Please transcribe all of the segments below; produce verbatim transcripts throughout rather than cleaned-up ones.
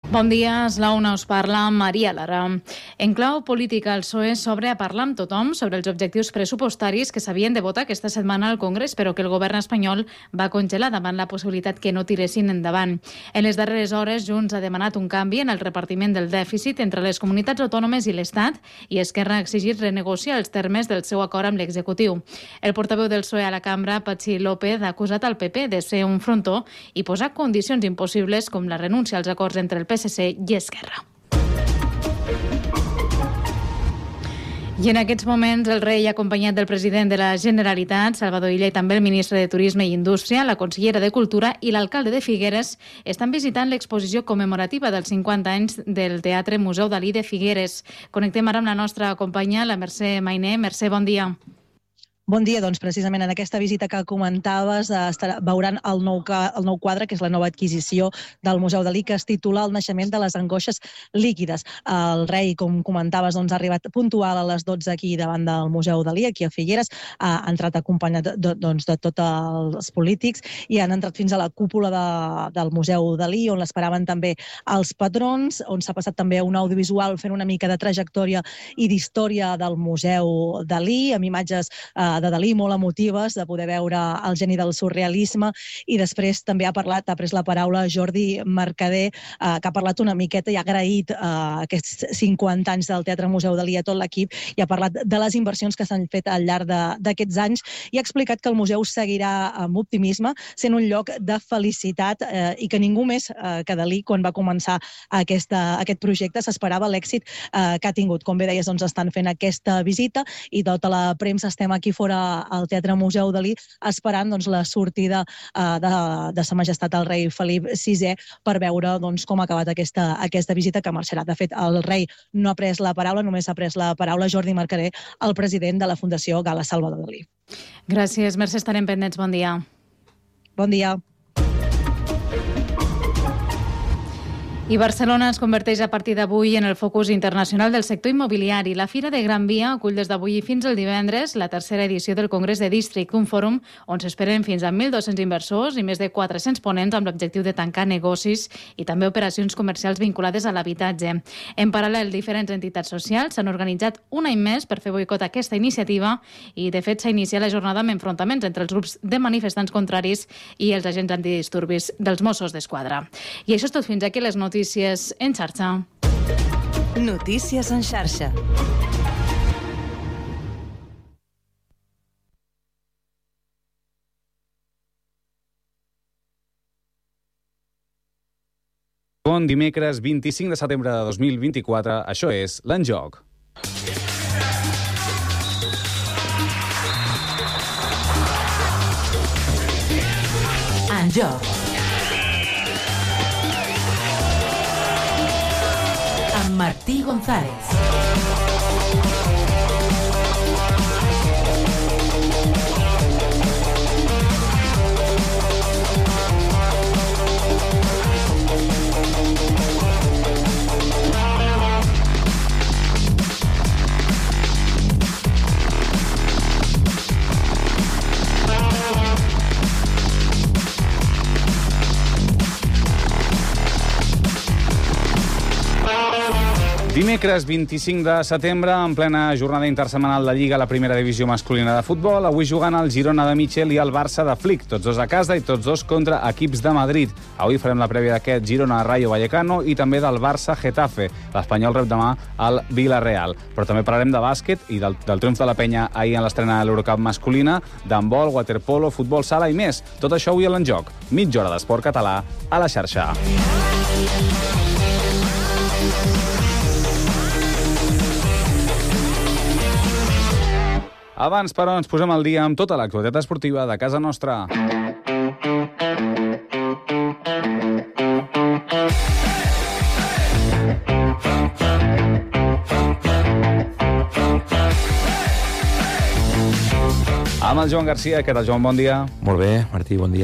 Bon dia, és la una, us parla Maria Lara. En clau política, el P S O E s'obre a parlar amb tothom sobre els objectius pressupostaris que s'havien de votar aquesta setmana al Congrés, però que el govern espanyol va congelar davant la possibilitat que no tiressin endavant. En les darreres hores, Junts ha demanat un canvi en el repartiment del dèficit entre les comunitats autònomes i l'Estat i Esquerra ha exigit renegociar els termes del seu acord amb l'executiu. El portaveu del P S O E a la cambra, Patxi López, ha acusat al P P de ser un frontó i posar condicions impossibles com la renúncia als acords entre el P S C i Esquerra. I en aquests moments el rei, acompanyat del president de la Generalitat, Salvador Illa, i també el ministre de Turisme i Indústria, la consellera de Cultura i l'alcalde de Figueres estan visitant l'exposició commemorativa dels cinquanta anys del Teatre Museu Dalí de Figueres. Connectem ara amb la nostra companya, la Mercè Mainer. Mercè, bon dia. Bon dia, doncs precisament en aquesta visita que comentaves eh, estarà, veuran el nou, el nou quadre, que és la nova adquisició del Museu Dalí, que es titula El naixement de les angoixes líquides. El rei, com comentaves, doncs, ha arribat puntual a les dotze aquí davant del Museu Dalí, aquí a Figueres, ha entrat acompanyat de, doncs, de tots els polítics i han entrat fins a la cúpula de, del Museu Dalí, on l'esperaven també els patrons, on s'ha passat també un audiovisual fent una mica de trajectòria i d'història del Museu Dalí, amb imatges eh, de Dalí molt emotives, de poder veure el geni del surrealisme, i després també ha parlat, ha pres la paraula Jordi Mercader, eh, que ha parlat una miqueta i ha agraït eh, aquests cinquanta anys del Teatre Museu Dalí a tot l'equip i ha parlat de les inversions que s'han fet al llarg d'aquests anys i ha explicat que el museu seguirà amb optimisme, sent un lloc de felicitat eh, i que ningú més eh, que Dalí, quan va començar aquesta, aquest projecte, s'esperava l'èxit eh, que ha tingut. Com bé deies, doncs estan fent aquesta visita i tota la premsa estem aquí fora al Teatre Museu Dalí esperant doncs, la sortida uh, de, de Sa Majestat el rei Felip sisè per veure doncs, com ha acabat aquesta, aquesta visita que marxarà. De fet, el rei no ha pres la paraula, només ha pres la paraula Jordi Mercader, el president de la Fundació Gala Salvador Dalí. Gràcies, Mercè, estarem pendents. Bon dia. Bon dia. I Barcelona es converteix a partir d'avui en el focus internacional del sector immobiliari. La Fira de Gran Via acull des d'avui fins al divendres la tercera edició del Congrés de District, un fòrum on s'esperen fins a mil dos-cents inversors i més de quatre-cents ponents amb l'objectiu de tancar negocis i també operacions comercials vinculades a l'habitatge. En paral·lel, diferents entitats socials s'han organitzat un any més per fer boicot a aquesta iniciativa i, de fet, s'ha iniciat la jornada amb enfrontaments entre els grups de manifestants contraris i els agents antidisturbis dels Mossos d'Esquadra. I això és tot fins aquí les notícies Notícies en xarxa. Notícies en xarxa. Bon dimecres vint-i-cinc de setembre de dos mil vint-i-quatre. Això és l'Enjoc. Enjoc. Martí González. Dimecres vint-i-cinc de setembre, en plena jornada intersetmanal de Lliga a la primera divisió masculina de futbol, avui jugant el Girona de Michel i el Barça de Flick, tots dos a casa i tots dos contra equips de Madrid. Avui farem la prèvia d'aquest Girona-Rayo Vallecano i també del Barça-Getafe. L'Espanyol rep demà al Villarreal. Però també parlarem de bàsquet i del, del triomf de la penya ahir en l'estrena de l'Eurocup masculina, d'handbol, waterpolo, futbol sala i més. Tot això avui a l'Enjoc. Mitja hora d'esport català a la xarxa. Abans, però, ens posem al dia amb tota l'actualitat esportiva de casa nostra. Amb el Joan Garcia. Què tal, Joan? Bon dia. Molt bé, Martí, bon dia.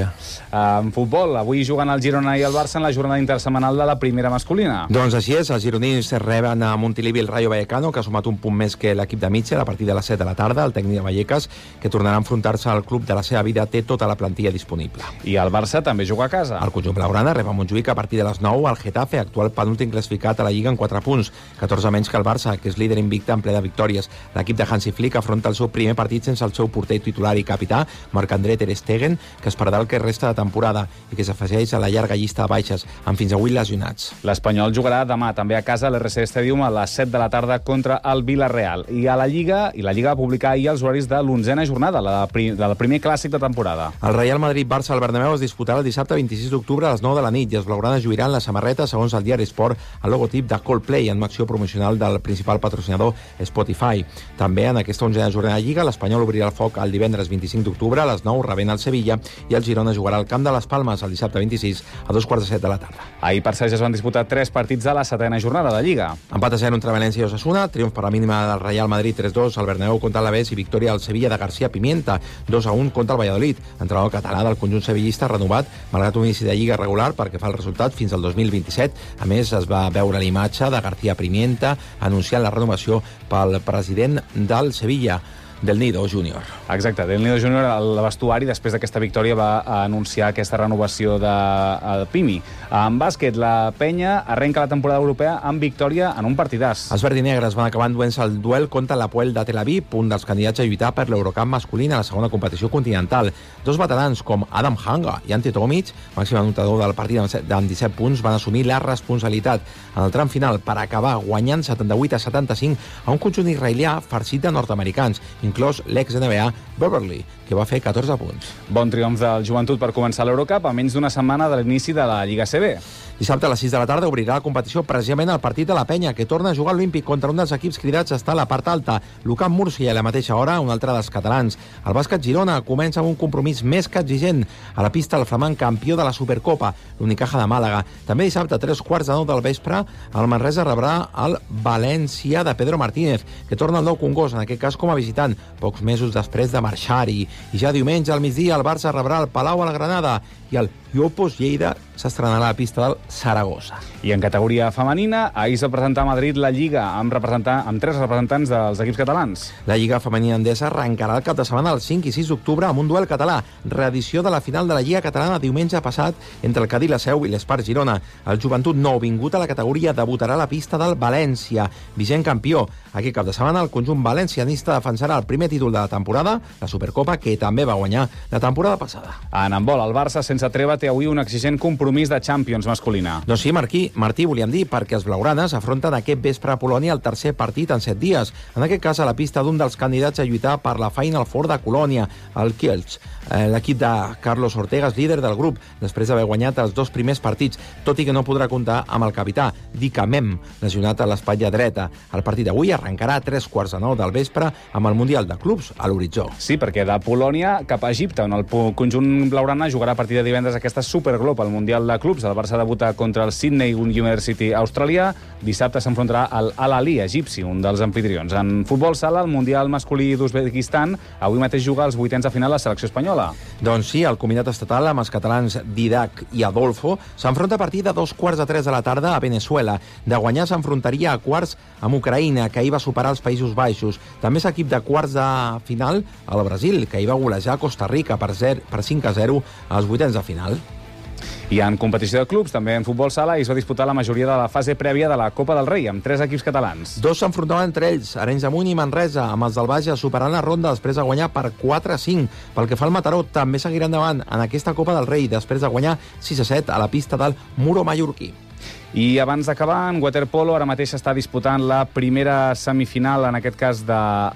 En futbol, avui juguen el Girona i el Barça en la jornada intersetmanal de la primera masculina. Doncs així és, els gironins reben a Montilivi el Rayo Vallecano, que ha sumat un punt més que l'equip de Mitchell a partir de les set de la tarda. El tècnic de Vallecas, que tornarà a enfrontar-se al club de la seva vida, té tota la plantilla disponible. I el Barça també juga a casa. El conjunt blaugrana rep a Montjuïc a partir de les nou al Getafe, actual penúltim classificat a la Lliga en quatre punts, catorze menys que el Barça, que és líder invicte en ple de victòries. L'equip de Hansi Flick afronta el seu primer partit sense el seu porter titular i capità, Marc-André ter Stegen, que es perdrà el que resta de temporada i que s'afegeix a la llarga llista de baixes, amb fins a vuit lesionats. L'Espanyol jugarà demà també a casa a l'R C Stadium a les set de la tarda contra el Villarreal. I a la Lliga, i la Lliga va publicar ahir els horaris de l'onzena jornada, la prim, del primer clàssic de temporada. El Real Madrid-Barça al Bernabéu es disputarà el dissabte vint-i-sis d'octubre a les nou de la nit i els blaugranes lluiran la samarreta, segons el diari Sport, el logotip de Coldplay en acció promocional del principal patrocinador Spotify. També en aquesta onzena jornada de Lliga, l'Espanyol obrirà el foc el divendres vint-i-cinc d'octubre a les nou rebent el Sevilla i el Girona jugarà al camp de les Palmes el dissabte vint-i-sis a dos quarts de set de la tarda. Ahir per Sergi es van disputar tres partits de la setena jornada de Lliga. Empat a zero entre València i Osasuna, triomf per la mínima del Real Madrid tres dos al Bernabéu contra l'Alavés i victòria al Sevilla de García Pimienta dos a un contra el Valladolid. Entrenador català del conjunt sevillista renovat, malgrat un inici de Lliga regular perquè fa el resultat fins al dos mil vint-i-set. A més, es va veure l'imatge de García Pimienta anunciant la renovació pel president del Sevilla, del Nido Júnior. Exacte, del Nido Júnior, el vestuari, després d'aquesta victòria, va anunciar aquesta renovació de, de Pimi. En bàsquet, la Penya arrenca la temporada europea amb victòria en un partidàs. Els verdinegres van acabar enduent-se el duel contra l'Hapoel de Tel Aviv, un dels candidats a lluitar per l'Eurocup masculina a la segona competició continental. Dos veterans com Adam Hanga i Ante Tomic, màxim anotador del partit amb disset punts, van assumir la responsabilitat en el tram final per acabar guanyant setanta-vuit a setanta-cinc a un conjunt israelià farcit de nord-americans, inclòs l'ex-N B A Beverly, que va fer catorze punts. Bon triomf del Joventut per començar l'Eurocup a menys d'una setmana de l'inici de la Lliga C B. Dissabte a les sis de la tarda obrirà la competició precisament el partit de la Penya, que torna a jugar a l'Olímpic contra un dels equips cridats a estar a la part alta, l'U C A M Múrcia, i a la mateixa hora un altre dels catalans. El bàsquet Girona comença amb un compromís més que exigent a la pista del flamant campió de la Supercopa, l'Unicaja de Màlaga. També dissabte a tres quarts de nou del vespre el Manresa rebrà el València de Pedro Martínez, que torna al Nou Congost, en aquest cas com a visitant, pocs mesos després de marxar-hi. I ja diumenge al migdia el Barça rebrà el Palau a la Granada i el Iopos Lleida s'estrenarà a la pista del Saragossa. I en categoria femenina, ahir s'ha presentat a Madrid la Lliga amb, amb tres representants dels equips catalans. La Lliga Femenina Endesa arrencarà el cap de setmana el cinc i sis d'octubre amb un duel català, reedició de la final de la Lliga Catalana diumenge passat entre el Cadí La Seu i l'Espart Girona. El Joventut nouvingut a la categoria debutarà a la pista del València, vigent campió. Aquest cap de setmana el conjunt valencianista defensarà el primer títol de la temporada, la Supercopa, que també va guanyar la temporada passada. En handbol, el Barça sense treva té avui un exigent compromís de Champions masculina. Doncs sí, Martí, Martí, volíem dir, perquè els blaugranes afronten aquest vespre a Polònia el tercer partit en set dies. En aquest cas, a la pista d'un dels candidats a lluitar per la Final Four de Colònia, el Kielce. L'equip de Carlos Ortega és líder del grup, després d'haver guanyat els dos primers partits, tot i que no podrà comptar amb el capità, Dika Mem, lesionat a l'espatlla dreta. El partit d'avui arrencarà a tres quarts de nou del vespre amb el Mundial de Clubs a l'horitzó. Sí, perquè de Polònia cap a Egipte, on el conjunt blaugrana jugarà a partir de divendres aquesta Superglobe al Mundial de Clubs. El Barça debuta contra el Sydney University australià. Dissabte s'enfrontarà al Al-Ahly egipci, un dels anfitrions. En futbol sala, el Mundial masculí d'Uzbekistan, avui mateix juga als vuitens de final la selecció espanyola. Doncs sí, el combinat estatal amb els catalans Didac i Adolfo s'enfronta a partir de dos quarts de tres de la tarda a Venezuela. De guanyar s'enfrontaria a quarts amb Ucraïna, que ahir va superar els Països Baixos. També és equip de quarts de final al Brasil, que ahir va golejar Costa Rica per, per cinc a zero als vuitens de final. I en competició de clubs, també en futbol sala, es va disputar la majoria de la fase prèvia de la Copa del Rei, amb tres equips catalans. Dos s'enfrontaven entre ells, Arenys de Munt i Manresa, amb els del Bages superant la ronda després de guanyar per quatre a cinc. Pel que fa al Mataró, també seguirà endavant en aquesta Copa del Rei, després de guanyar sis a set a la pista del Muro Mallorquí. I abans d'acabar, en waterpolo, ara mateix s'està disputant la primera semifinal, en aquest cas de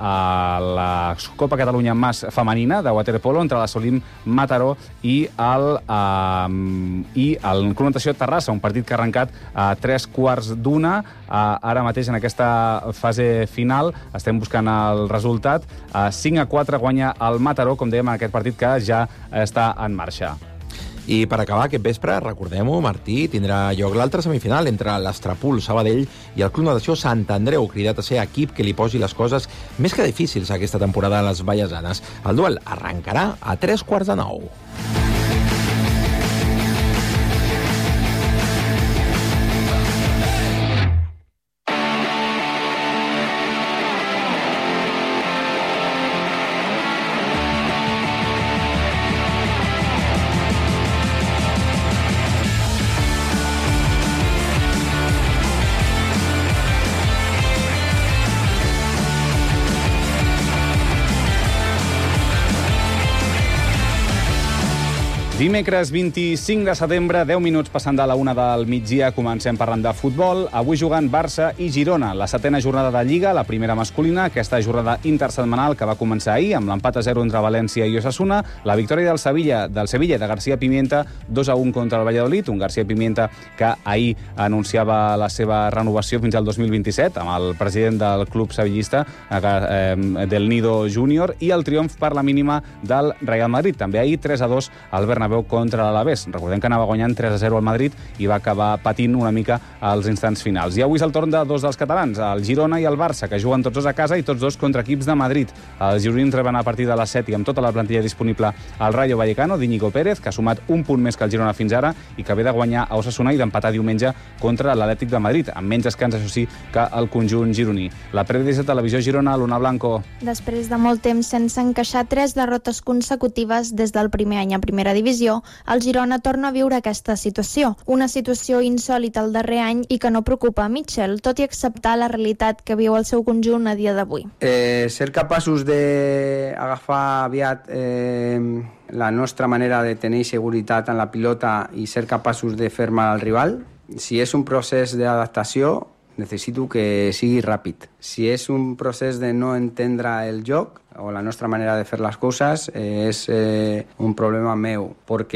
la Copa Catalunya Mas femenina de waterpolo, entre la Solim Mataró i el, um, i el Club Natació Terrassa, un partit que ha arrencat a tres quarts d'una. Uh, ara mateix, en aquesta fase final, estem buscant el resultat. Uh, cinc a quatre guanya el Mataró, com dèiem, en aquest partit que ja està en marxa. I per acabar aquest vespre, recordem-ho, Martí, tindrà lloc l'altra semifinal entre l'Estrapul Sabadell i el Club Natació Sant Andreu, cridat a ser equip que li posi les coses més que difícils aquesta temporada a les Vallesanes. El duel arrencarà a tres quarts de nou. Dimecres vint-i-cinc de setembre, deu minuts passant de la una del migdia, comencem parlant de futbol. Avui jugant Barça i Girona, la setena jornada de Lliga, la primera masculina, aquesta jornada intersetmanal que va començar ahir amb l'empat a zero entre València i Osasuna, la victòria del Sevilla, del Sevilla de García Pimienta, dos a un contra el Valladolid, un García Pimienta que ahir anunciava la seva renovació fins al dos mil vint-i-set amb el president del club sevillista, eh, del Nido Júnior, i el triomf per la mínima del Real Madrid. També ahir tres a dos al Bernabéu contra l'Alavés. Recordem que anava guanyant tres a zero al Madrid i va acabar patint una mica als instants finals. I avui és el torn de dos dels catalans, el Girona i el Barça, que juguen tots dos a casa i tots dos contra equips de Madrid. Els gironins reben a partir de les set i amb tota la plantilla disponible al Rayo Vallecano d'Íñigo Pérez, que ha sumat un punt més que el Girona fins ara i que ve de guanyar a Osasuna i d'empatar diumenge contra l'Atlètic de Madrid, amb menys descans, això sí, que el conjunt gironí. La prèvia de Televisió Girona, Luna Blanco. Després de molt temps sense encaixar tres derrotes consecutives des del primer any a primera divisió, el Girona torna a viure aquesta situació. Una situació insòlita el darrer any i que no preocupa a Mitchell, tot i acceptar la realitat que viu el seu conjunt a dia d'avui. Eh, ser capaços d'agafar aviat eh, la nostra manera de tenir seguretat en la pilota i ser capaços de fer mal al rival. Si és un procés d'adaptació, necessito que sigui ràpid. Si és un procés de no entendre el joc o la nostra manera de fer les coses, eh, és eh, un problema meu,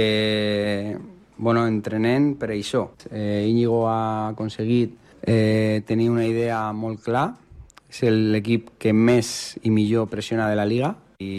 perquè bueno, entrenem per això. Eh, Íñigo ha aconseguit eh, tenir una idea molt clara, és l'equip que més i millor pressiona de la Liga,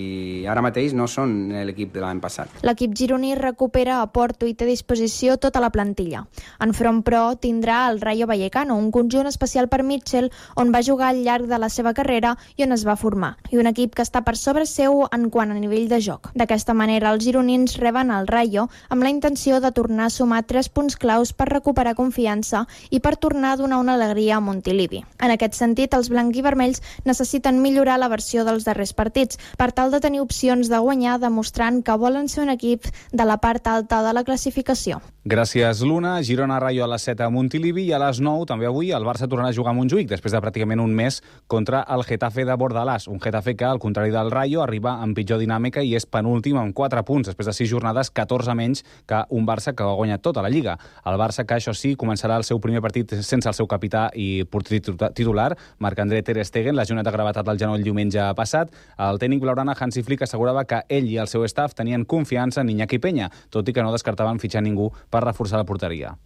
i ara mateix no són l'equip de l'any passat. L'equip gironí recupera a Porto i té a disposició tota la plantilla. Enfront, però, tindrà el Rayo Vallecano, un conjunt especial per Mitchell on va jugar al llarg de la seva carrera i on es va formar, i un equip que està per sobre seu en quant a nivell de joc. D'aquesta manera, els gironins reben el Rayo amb la intenció de tornar a sumar tres punts claus per recuperar confiança i per tornar a donar una alegria a Montilivi. En aquest sentit, els blanquivermells necessiten millorar la versió dels darrers partits, per tal de tenir opcions de guanyar, demostrant que volen ser un equip de la part alta de la classificació. Gràcies, Luna. Girona Rayo a les set a Montilivi i a les nou, també avui, el Barça tornarà a jugar a Montjuïc després de pràcticament un mes contra el Getafe de Bordalàs. Un Getafe que, al contrari del Rayo, arriba amb pitjor dinàmica i és penúltim amb quatre punts, després de sis jornades, catorze menys que un Barça que ha guanyat tota la Lliga. El Barça que, això sí, començarà el seu primer partit sense el seu capità i porter titular, Marc-André Ter Stegen, lesionat de gravetat al genoll diumenge passat. El tècnic blaugrana Hansi Flick assegurava que ell i el seu staff tenien confiança en Iñaki Peña, tot i que no descartaven fitxar ningú per reforçar la porteria.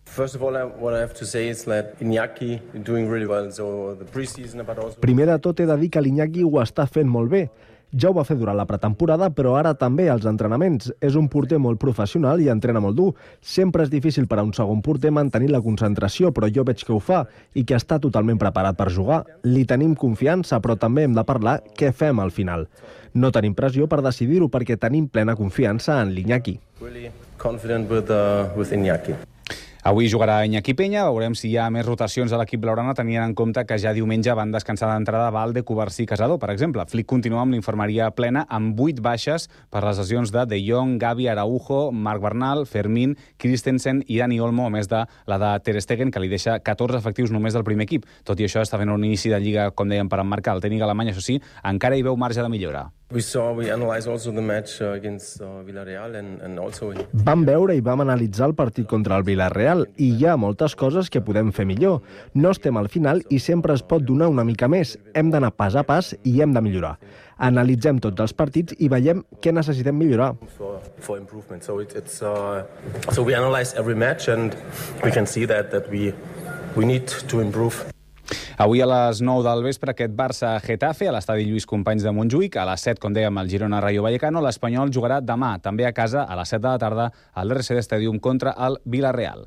Primer de tot he de dir que l'Iñaki ho està fent molt bé. Ja ho va fer durant la pretemporada, però ara també als entrenaments. És un porter molt professional i entrena molt dur. Sempre és difícil per a un segon porter mantenir la concentració, però jo veig que ho fa i que està totalment preparat per jugar. Li tenim confiança, però també hem de parlar què fem al final. No tenim pressió per decidir-ho perquè tenim plena confiança en l'Iñaki. Really confident with, uh, with Iñaki. Avui jugarà Iñaki Peña, veurem si hi ha més rotacions a l'equip blaugrana, tenint en compte que ja diumenge van descansar d'entrada Valde, Covarsí i Casador, per exemple. Flick continua amb l'infermeria plena amb vuit baixes per les lesions de De Jong, Gavi, Araujo, Marc Bernal, Fermín, Christensen i Dani Olmo, a més de la de Ter Stegen, que li deixa catorze efectius només del primer equip. Tot i això, està fent un inici de Lliga, com dèiem, per emmarcar. El tècnic alemany, això sí, encara hi veu marge de millora. We saw, we analyzed also the match against uh, Villarreal and, and also... Vam veure i vam analitzar el partit contra el Villarreal i hi ha moltes coses que podem fer millor. No estem al final i sempre es pot donar una mica més. Hem d'anar pas a pas i hem de millorar. Analitzem tots els partits i veiem què necessitem millorar. For, for improvement. So it, it's uh, so we analyze every match and we can see that that we we need to improve. Avui a les nou del vespre aquest Barça-Getafe a l'estadi Lluís Companys de Montjuïc. A les set, com dèiem, el Girona Rayo Vallecano. L'Espanyol jugarà demà, també a casa, a les set de la tarda, al R C D Stadium contra el Villarreal.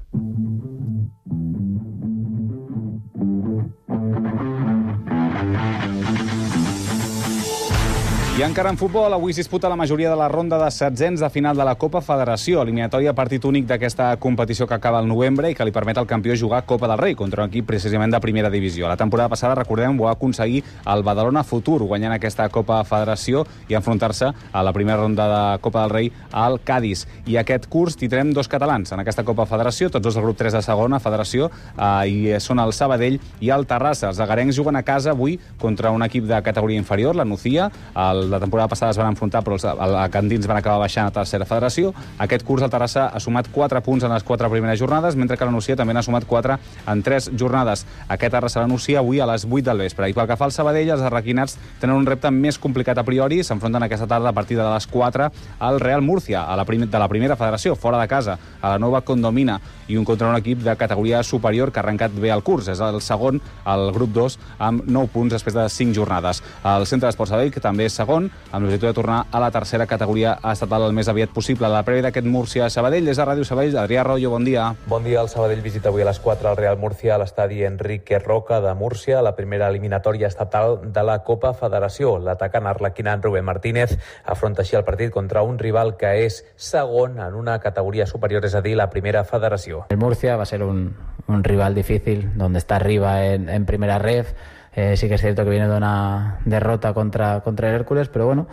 I encara en futbol, avui es disputa la majoria de la ronda de setzents de final de la Copa Federació, eliminatòria partit únic d'aquesta competició que acaba al novembre i que li permet al campió jugar Copa del Rei contra un equip precisament de primera divisió. La temporada passada, recordem, ho va aconseguir el Badalona Futur, guanyant aquesta Copa Federació i enfrontar-se a la primera ronda de Copa del Rei al Cádiz. I aquest curs tindrem dos catalans en aquesta Copa Federació, tots dos del grup tres de segona Federació, eh, i són el Sabadell i el Terrassa. Els agarencs juguen a casa avui contra un equip de categoria inferior, la Nucía. El la temporada passada es van enfrontar, però els alacantins van acabar baixant a tercera federació. Aquest curs el Terrassa ha sumat quatre punts en les quatre primeres jornades, mentre que la Nucia també n'ha sumat quatre en tres jornades. Aquest Terrassa la Nucia avui a les vuit del vespre. I pel que fa al Sabadell, els arraquinats tenen un repte més complicat a priori. S'enfronten aquesta tarda a partir de les quatre al Real Murcia, a la prim de la primera federació, fora de casa, a la nova Condomina, i un contra un equip de categoria superior que ha arrencat bé el curs. És el segon, el grup dos, amb nou punts després de cinc jornades. El Centre d'Esports Sabadell, que també és segon, amb l'objectiu de tornar a la tercera categoria estatal el més aviat possible. La prèvia d'aquest Múrcia-Sabadell és a Ràdio Sabadell. Adrià Arroyo, bon dia. Bon dia. El Sabadell visita avui a les quatre al Real Murcia a l'estadi Enrique Roca de Múrcia, la primera eliminatòria estatal de la Copa Federació. L'atacant arlequinat Rubén Martínez afronta així el partit contra un rival que és segon en una categoria superior, és a dir, la primera federació. El Murcia va a ser un, un rival difícil, donde está arriba en, en primera ref. Eh, sí que es cierto que viene de una derrota contra, contra el Hércules, pero bueno,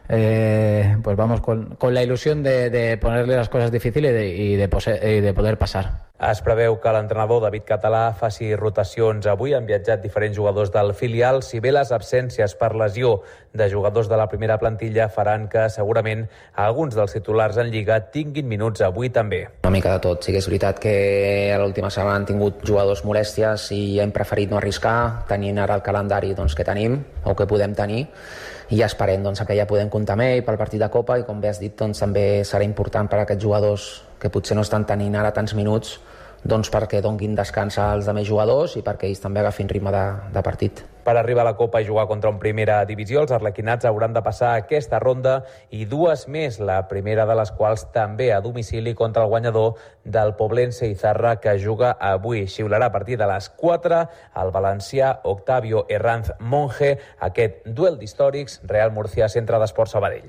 eh, pues vamos con, con la ilusión de, de ponerle las cosas difíciles y de, y de, pose, y de poder pasar. Es preveu que l'entrenador David Català faci rotacions avui. Han viatjat diferents jugadors del filial. Si bé les absències per lesió de jugadors de la primera plantilla faran que segurament alguns dels titulars en Lliga tinguin minuts avui també. Una mica de tot. Sí que és veritat que a l'última setmana han tingut jugadors molèsties i hem preferit no arriscar, tenint ara el calendari doncs, que tenim o que podem tenir, i ja esperem doncs, que ja podem comptar amb ell pel partit de Copa, i com bé has dit doncs, també serà important per a aquests jugadors que potser no estan tenint ara tants minuts, doncs perquè donguin descans als altres jugadors i perquè ells també agafin ritme de, de partit. Per arribar a la Copa i jugar contra un primera divisió, els arlequinats hauran de passar aquesta ronda i dues més, la primera de les quals també a domicili contra el guanyador del Poblense Izarra, que juga avui. Xiularà a partir de les quatre el valencià Octavio Herranz Monge, aquest duel d'històrics Real Murcia, Centre d'Esports Sabadell.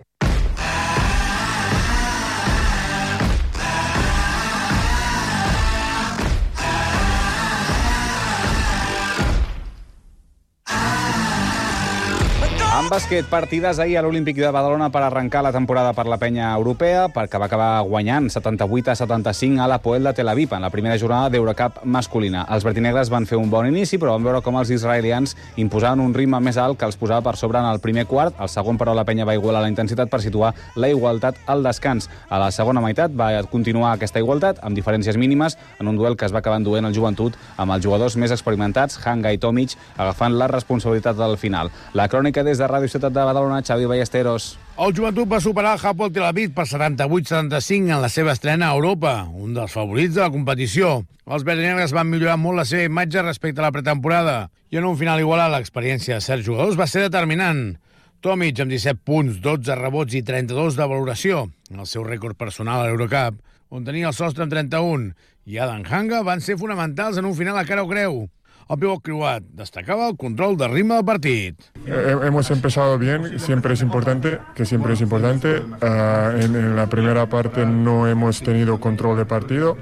En bàsquet, partides ahir a l'Olímpic de Badalona per arrencar la temporada per la penya europea, perquè va acabar guanyant setanta-vuit a setanta-cinc a l'Hapoel de Tel Aviv en la primera jornada d'Eurocup masculina. Els vertinegres van fer un bon inici, però van veure com els israelians imposaven un ritme més alt que els posava per sobre en el primer quart. Al segon, però, la penya va igualar la intensitat per situar la igualtat al descans. A la segona meitat va continuar aquesta igualtat, amb diferències mínimes, en un duel que es va acabar enduent el Joventut amb els jugadors més experimentats, Hanga i Tomic, agafant la responsabilitat del final. La crònica des de Ràdio Ciutat de Badalona, Xavi Ballesteros. El Joventut va superar el Hapoel Tel Aviv per setanta-vuit a setanta-cinc en la seva estrena a Europa, un dels favorits de la competició. Els vertinegres van millorar molt la seva imatge respecte a la pretemporada i en un final igualat l'experiència de certs jugadors va ser determinant. Tomic, amb disset punts, dotze rebots i trenta-dos de valoració, el seu rècord personal a l'Eurocup, on tenia el sostre amb trenta-un, i Adam Hanga van ser fonamentals en un final a cara o creu. El pivot croat destacaba el control del ritmo del partido. Eh, hemos empezado bien, siempre es importante, que siempre es importante. Uh, en, en la primera parte no hemos tenido control de partido,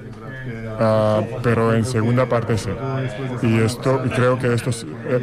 uh, pero en segunda parte sí. Y esto, creo que esto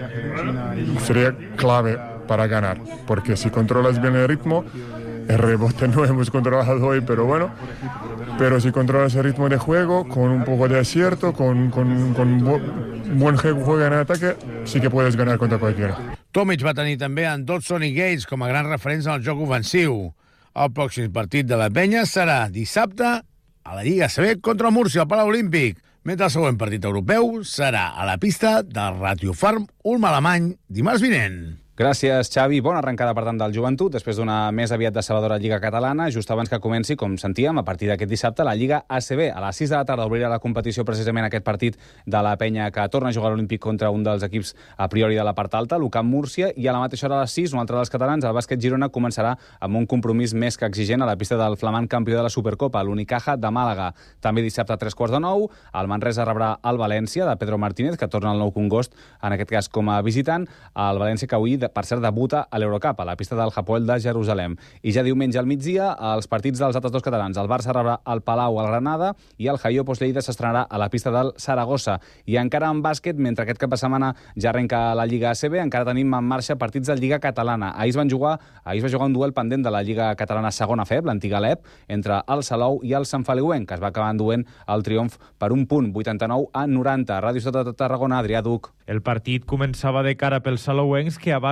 eh, sería clave para ganar, porque si controlas bien el ritmo, el rebote no hemos controlado hoy, pero bueno, pero si controlas el ritmo de juego, con un poco de acierto, con, con, con buen juego en ataque, sí que puedes ganar contra cualquiera. Tomic va tenir també en Dodson i Gates com a grans referents en el joc ofensiu. El pròxim partit de la penya serà dissabte a la Lliga A C B contra el Múrcia, al Palau Olímpic, mentre el següent partit europeu serà a la pista del Ratio Farm Ulm Alemany dimarts vinent. Gràcies, Xavi. Bona arrencada, per tant, del Joventut, després d'una més aviat decebedora Lliga Catalana, just abans que comenci, com sentíem, a partir d'aquest dissabte, la Lliga A C B. A les sis de la tarda obrirà la competició precisament aquest partit de la penya que torna a jugar a l'Olímpic contra un dels equips a priori de la part alta, l'U C A M Múrcia, i a la mateixa hora a les sis, un altre dels catalans, el Bàsquet Girona, començarà amb un compromís més que exigent a la pista del flamant campió de la Supercopa, l'Unicaja de Màlaga. També dissabte a tres quarts de nou, el Manresa rebrà el València, de Pedro Martínez, que torna al Nou Congost, en aquest cas com a visitant, el València que avui, per cert, debuta a l'Eurocup, a la pista del Hapoel de Jerusalem. I ja diumenge al migdia, els partits dels altres dos catalans. El Barça rebrà el Palau al Granada i el Jaiopos Lleida s'estrenarà a la pista del Saragossa. I encara en bàsquet, mentre aquest cap de setmana ja arrenca la Lliga A C B, encara tenim en marxa partits de Lliga Catalana. Ahir es van jugar, ahir es va jugar un duel pendent de la Lliga Catalana segona F E B, l'antiga L E P, entre el Salou i el Sant Feliuenc, que es va acabar enduent el triomf per un punt, vuitanta-nou a noranta. Ràdio Ciutat de Tarragona, Adrià Duc. El partit començava de cara pels salouencs, que a base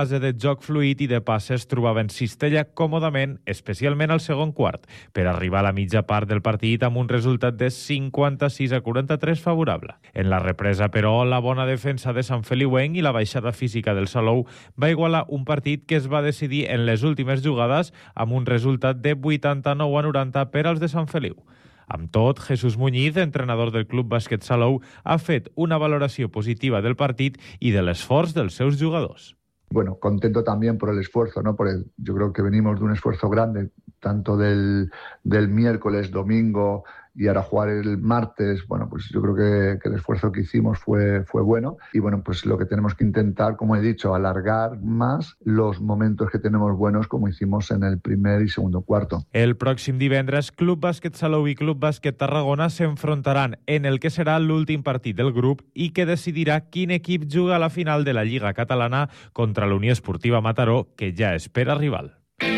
base de joc fluid i de passes trobaven Cistella còmodament, especialment al segon quart, per arribar a la mitja part del partit amb un resultat de cinquanta-sis a quaranta-tres favorable. En la represa, però, la bona defensa de Sant Feliuenc i la baixada física del Salou va igualar un partit que es va decidir en les últimes jugades amb un resultat de vuitanta-nou a noranta per als de Sant Feliu. Amb tot, Jesús Muñiz, entrenador del Club Bàsquet Salou, ha fet una valoració positiva del partit i de l'esforç dels seus jugadors. Bueno, contento también por el esfuerzo, ¿no? Por el, yo creo que venimos de un esfuerzo grande, tanto del, del miércoles, domingo y ahora jugar el martes. Bueno, pues yo creo que, que el esfuerzo que hicimos fue, fue bueno. Y bueno, pues lo que tenemos que intentar, como he dicho, alargar más los momentos que tenemos buenos, como hicimos en el primer y segundo cuarto. El pròxim divendres, Club Bàsquet Salou i Club Bàsquet Tarragona s'enfrontaran en el que serà l'últim partit del grup i que decidirà quin equip juga a la final de la Lliga Catalana contra la Unió Esportiva Mataró, que ja espera rival.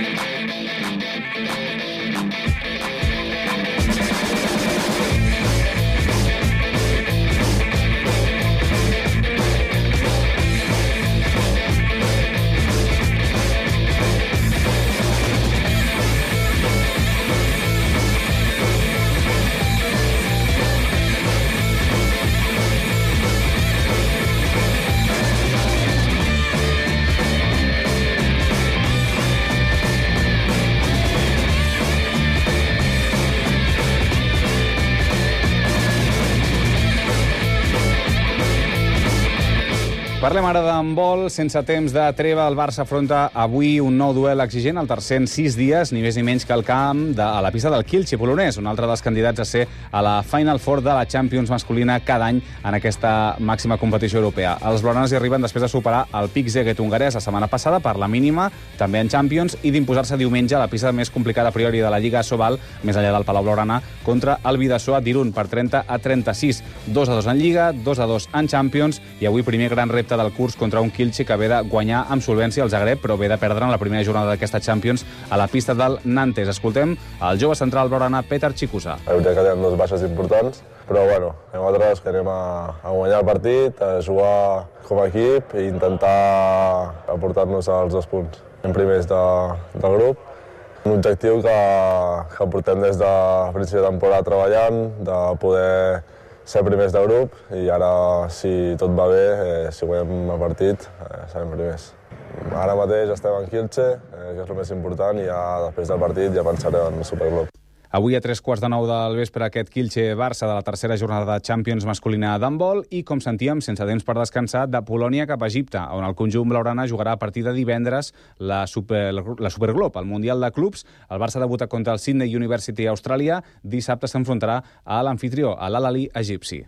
Parlem ara d'handbol. Sense temps de treva, el Barça afronta avui un nou duel exigent, el tercer en sis dies, ni més ni menys que el camp de, a la pista del Kielce polonès, un altre dels candidats a ser a la Final Four de la Champions masculina cada any en aquesta màxima competició europea. Els blaugranes hi arriben després de superar el Pick Szeged hongarès la setmana passada per la mínima, també en Champions, i d'imposar-se diumenge a la pista més complicada a priori de la Lliga Sobal, més enllà del Palau Blaugrana, contra el Bidasoa d'Irun per trenta a trenta-sis. dos a dos en Lliga, dos a dos en Champions, i avui primer gran repte del curs contra un Kielce que ve de guanyar amb solvència el Zagreb, però ve de perdre en la primera jornada d'aquesta Champions a la pista del Nantes. Escoltem el jove central blaugrana Petar Chikusa. La veritat que tenen dos baixes importants, però bueno, nosaltres que anem a, a guanyar el partit, a jugar com a equip i intentar aportar-nos als dos punts. En primers de, del grup, un objectiu que, que portem des de principi de temporada treballant, de poder ser primers de grup, i ara, si tot va bé, eh, si guanyem el partit, eh, serem primers. Ara mateix estem en Kielce, eh, que és el més important, i ja després del partit ja pensarem en el Superglob. Avui a tres quarts de nou del vespre aquest Kielce-Barça de la tercera jornada de Champions masculina d'handbol i, com sentíem, sense temps per descansar, de Polònia cap a Egipte, on el conjunt blaugrana jugarà a partir de divendres la, Super, la Superglob, el Mundial de Clubs. El Barça debuta contra el Sydney University a Austràlia. Dissabte s'enfrontarà a l'anfitrió, a l'Al-Ahly egipci.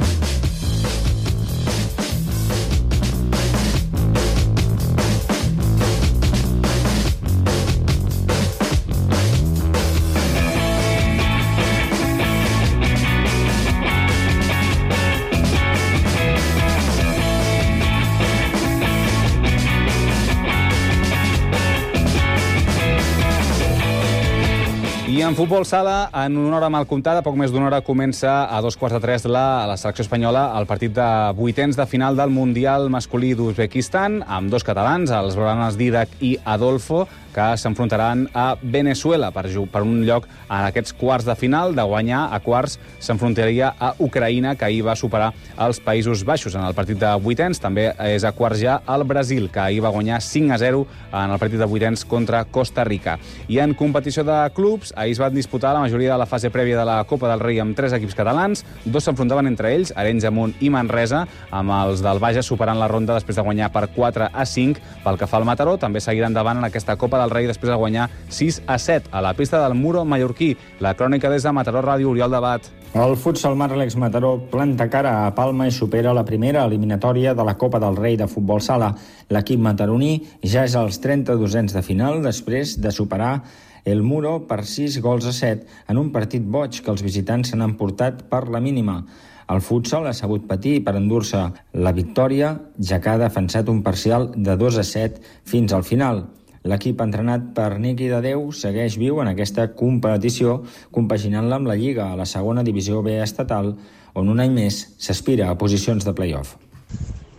I en futbol sala, en una hora mal comptada, poc més d'una hora, comença a dos quarts de tres la, la selecció espanyola el partit de vuitens de final del Mundial masculí d'Uzbekistan, amb dos catalans, els blaugranes Didac i Adolfo, que s'enfrontaran a Venezuela per, per un lloc en aquests quarts de final. De guanyar a quarts s'enfrontaria a Ucraïna, que ahir va superar els Països Baixos en el partit de vuitens. També és a quarts ja el Brasil, que ahir va guanyar cinc a zero en el partit de vuitens contra Costa Rica. I en competició de clubs, ahir es van disputar la majoria de la fase prèvia de la Copa del Rei amb tres equips catalans. Dos s'enfrontaven entre ells, Arenys de Munt i Manresa, amb els del Bages superant la ronda després de guanyar per quatre a cinc. Pel que fa al Mataró, també seguiran endavant en aquesta Copa del Rei després de guanyar sis a set a la pista del Muro mallorquí. La crònica des de Mataró Ràdio, Oriol Debat. El futsal Marlex Mataró planta cara a Palma i supera la primera eliminatòria de la Copa del Rei de futbol sala. L'equip mataroní ja és als trenta-dosens de final després de superar el Muro per sis gols a set en un partit boig que els visitants s'han emportat per la mínima. El futsal ha sabut patir per endur-se la victòria, ja que ha defensat un parcial de dos a set fins al final. L'equip entrenat per Niqui de Déu segueix viu en aquesta competició, compaginant-la amb la Lliga a la segona divisió B estatal, on un any més s'aspira a posicions de play-off.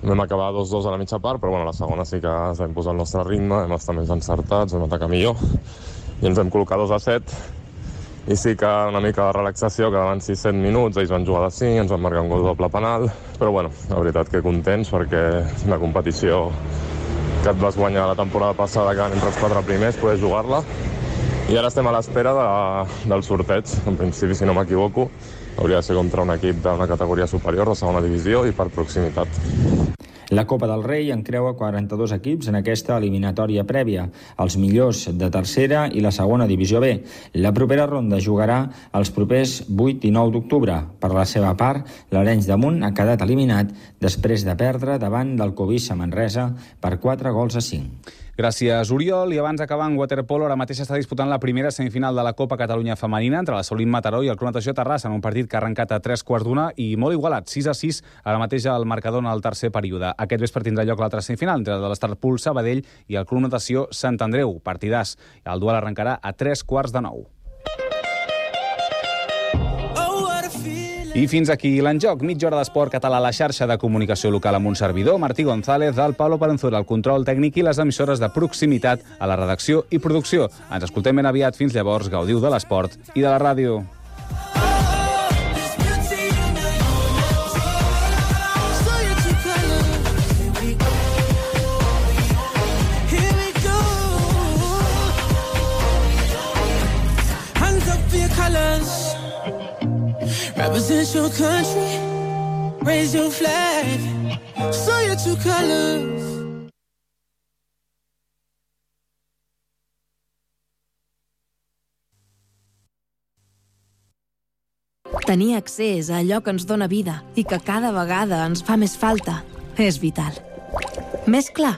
Vam acabar dos dos a la mitja part, però bueno, la segona sí que ens vam posar el nostre ritme, vam estar més encertats, vam atacar millor i ens vam col·locar dos a set. I sí que una mica de relaxació, quedaven sis set minuts, ells van jugar de cinc, ens van marcar un gol doble penal, però bueno, la veritat que contents perquè una competició que et vas guanyar la temporada passada quedant entre els quatre primers, poder jugar-la, i ara estem a l'espera de, del sorteig. En principi, si no m'equivoco, hauria de ser contra un equip d'una categoria superior, de segona divisió, i per proximitat. La Copa del Rei encreua quaranta-dos equips en aquesta eliminatòria prèvia, els millors de tercera i la segona divisió B. La propera ronda jugarà els propers vuit i nou d'octubre. Per la seva part, l'Arenys de Munt ha quedat eliminat després de perdre davant del Covisa Manresa per quatre gols a cinc. Gràcies, Oriol. I abans d'acabar en waterpolo, ara mateix està disputant la primera semifinal de la Copa Catalunya Femenina entre la Solín Mataró i el Club Natació Terrassa, en un partit que ha arrencat a tres quarts d'una i molt igualat, sis a sis, ara mateix el marcador en el tercer període. Aquest vespre tindrà lloc l'altra semifinal entre l'Starpool Sabadell i el Club Natació Sant Andreu, partidàs. El duel arrencarà a tres quarts de nou. I fins aquí l'enjoc. Mitja hora d'esport català a la xarxa de comunicació local amb un servidor, Martí González, del Pablo Palenzuela, el control tècnic i les emissores de proximitat a la redacció i producció. Ens escoltem ben aviat. Fins llavors, gaudiu de l'esport i de la ràdio. Represent your country, raise your flag, show your true colors. Tenir accés a allò que ens dóna vida i que cada vegada ens fa més falta és vital. Més clar?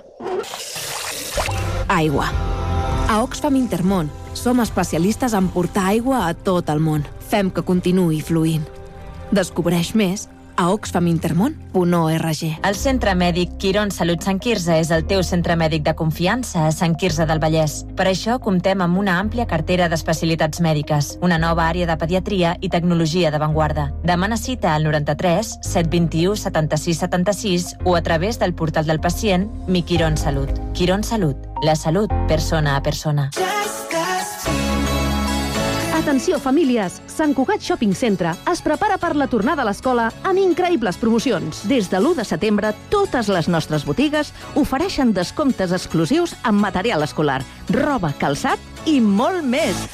Aigua. A Oxfam Intermón som especialistes en portar aigua a tot el món. Fem que continuï fluint. Descobreix més a oxfam intermón punt org. El Centre Mèdic Quirón Salut Sant Quirze és el teu centre mèdic de confiança a Sant Quirze del Vallès. Per això comptem amb una àmplia cartera d'especialitats mèdiques, una nova àrea de pediatria i tecnologia d'avantguarda. Demana cita al noranta-tres set vint-i-u setanta-sis setanta-sis o a través del portal del pacient Mi Quirón Salut. Quirón Salut, la salut persona a persona. Atenció, famílies! Sant Cugat Shopping Centre es prepara per la tornada a l'escola amb increïbles promocions. Des de l'u de setembre, totes les nostres botigues ofereixen descomptes exclusius en material escolar, roba, calçat i molt més.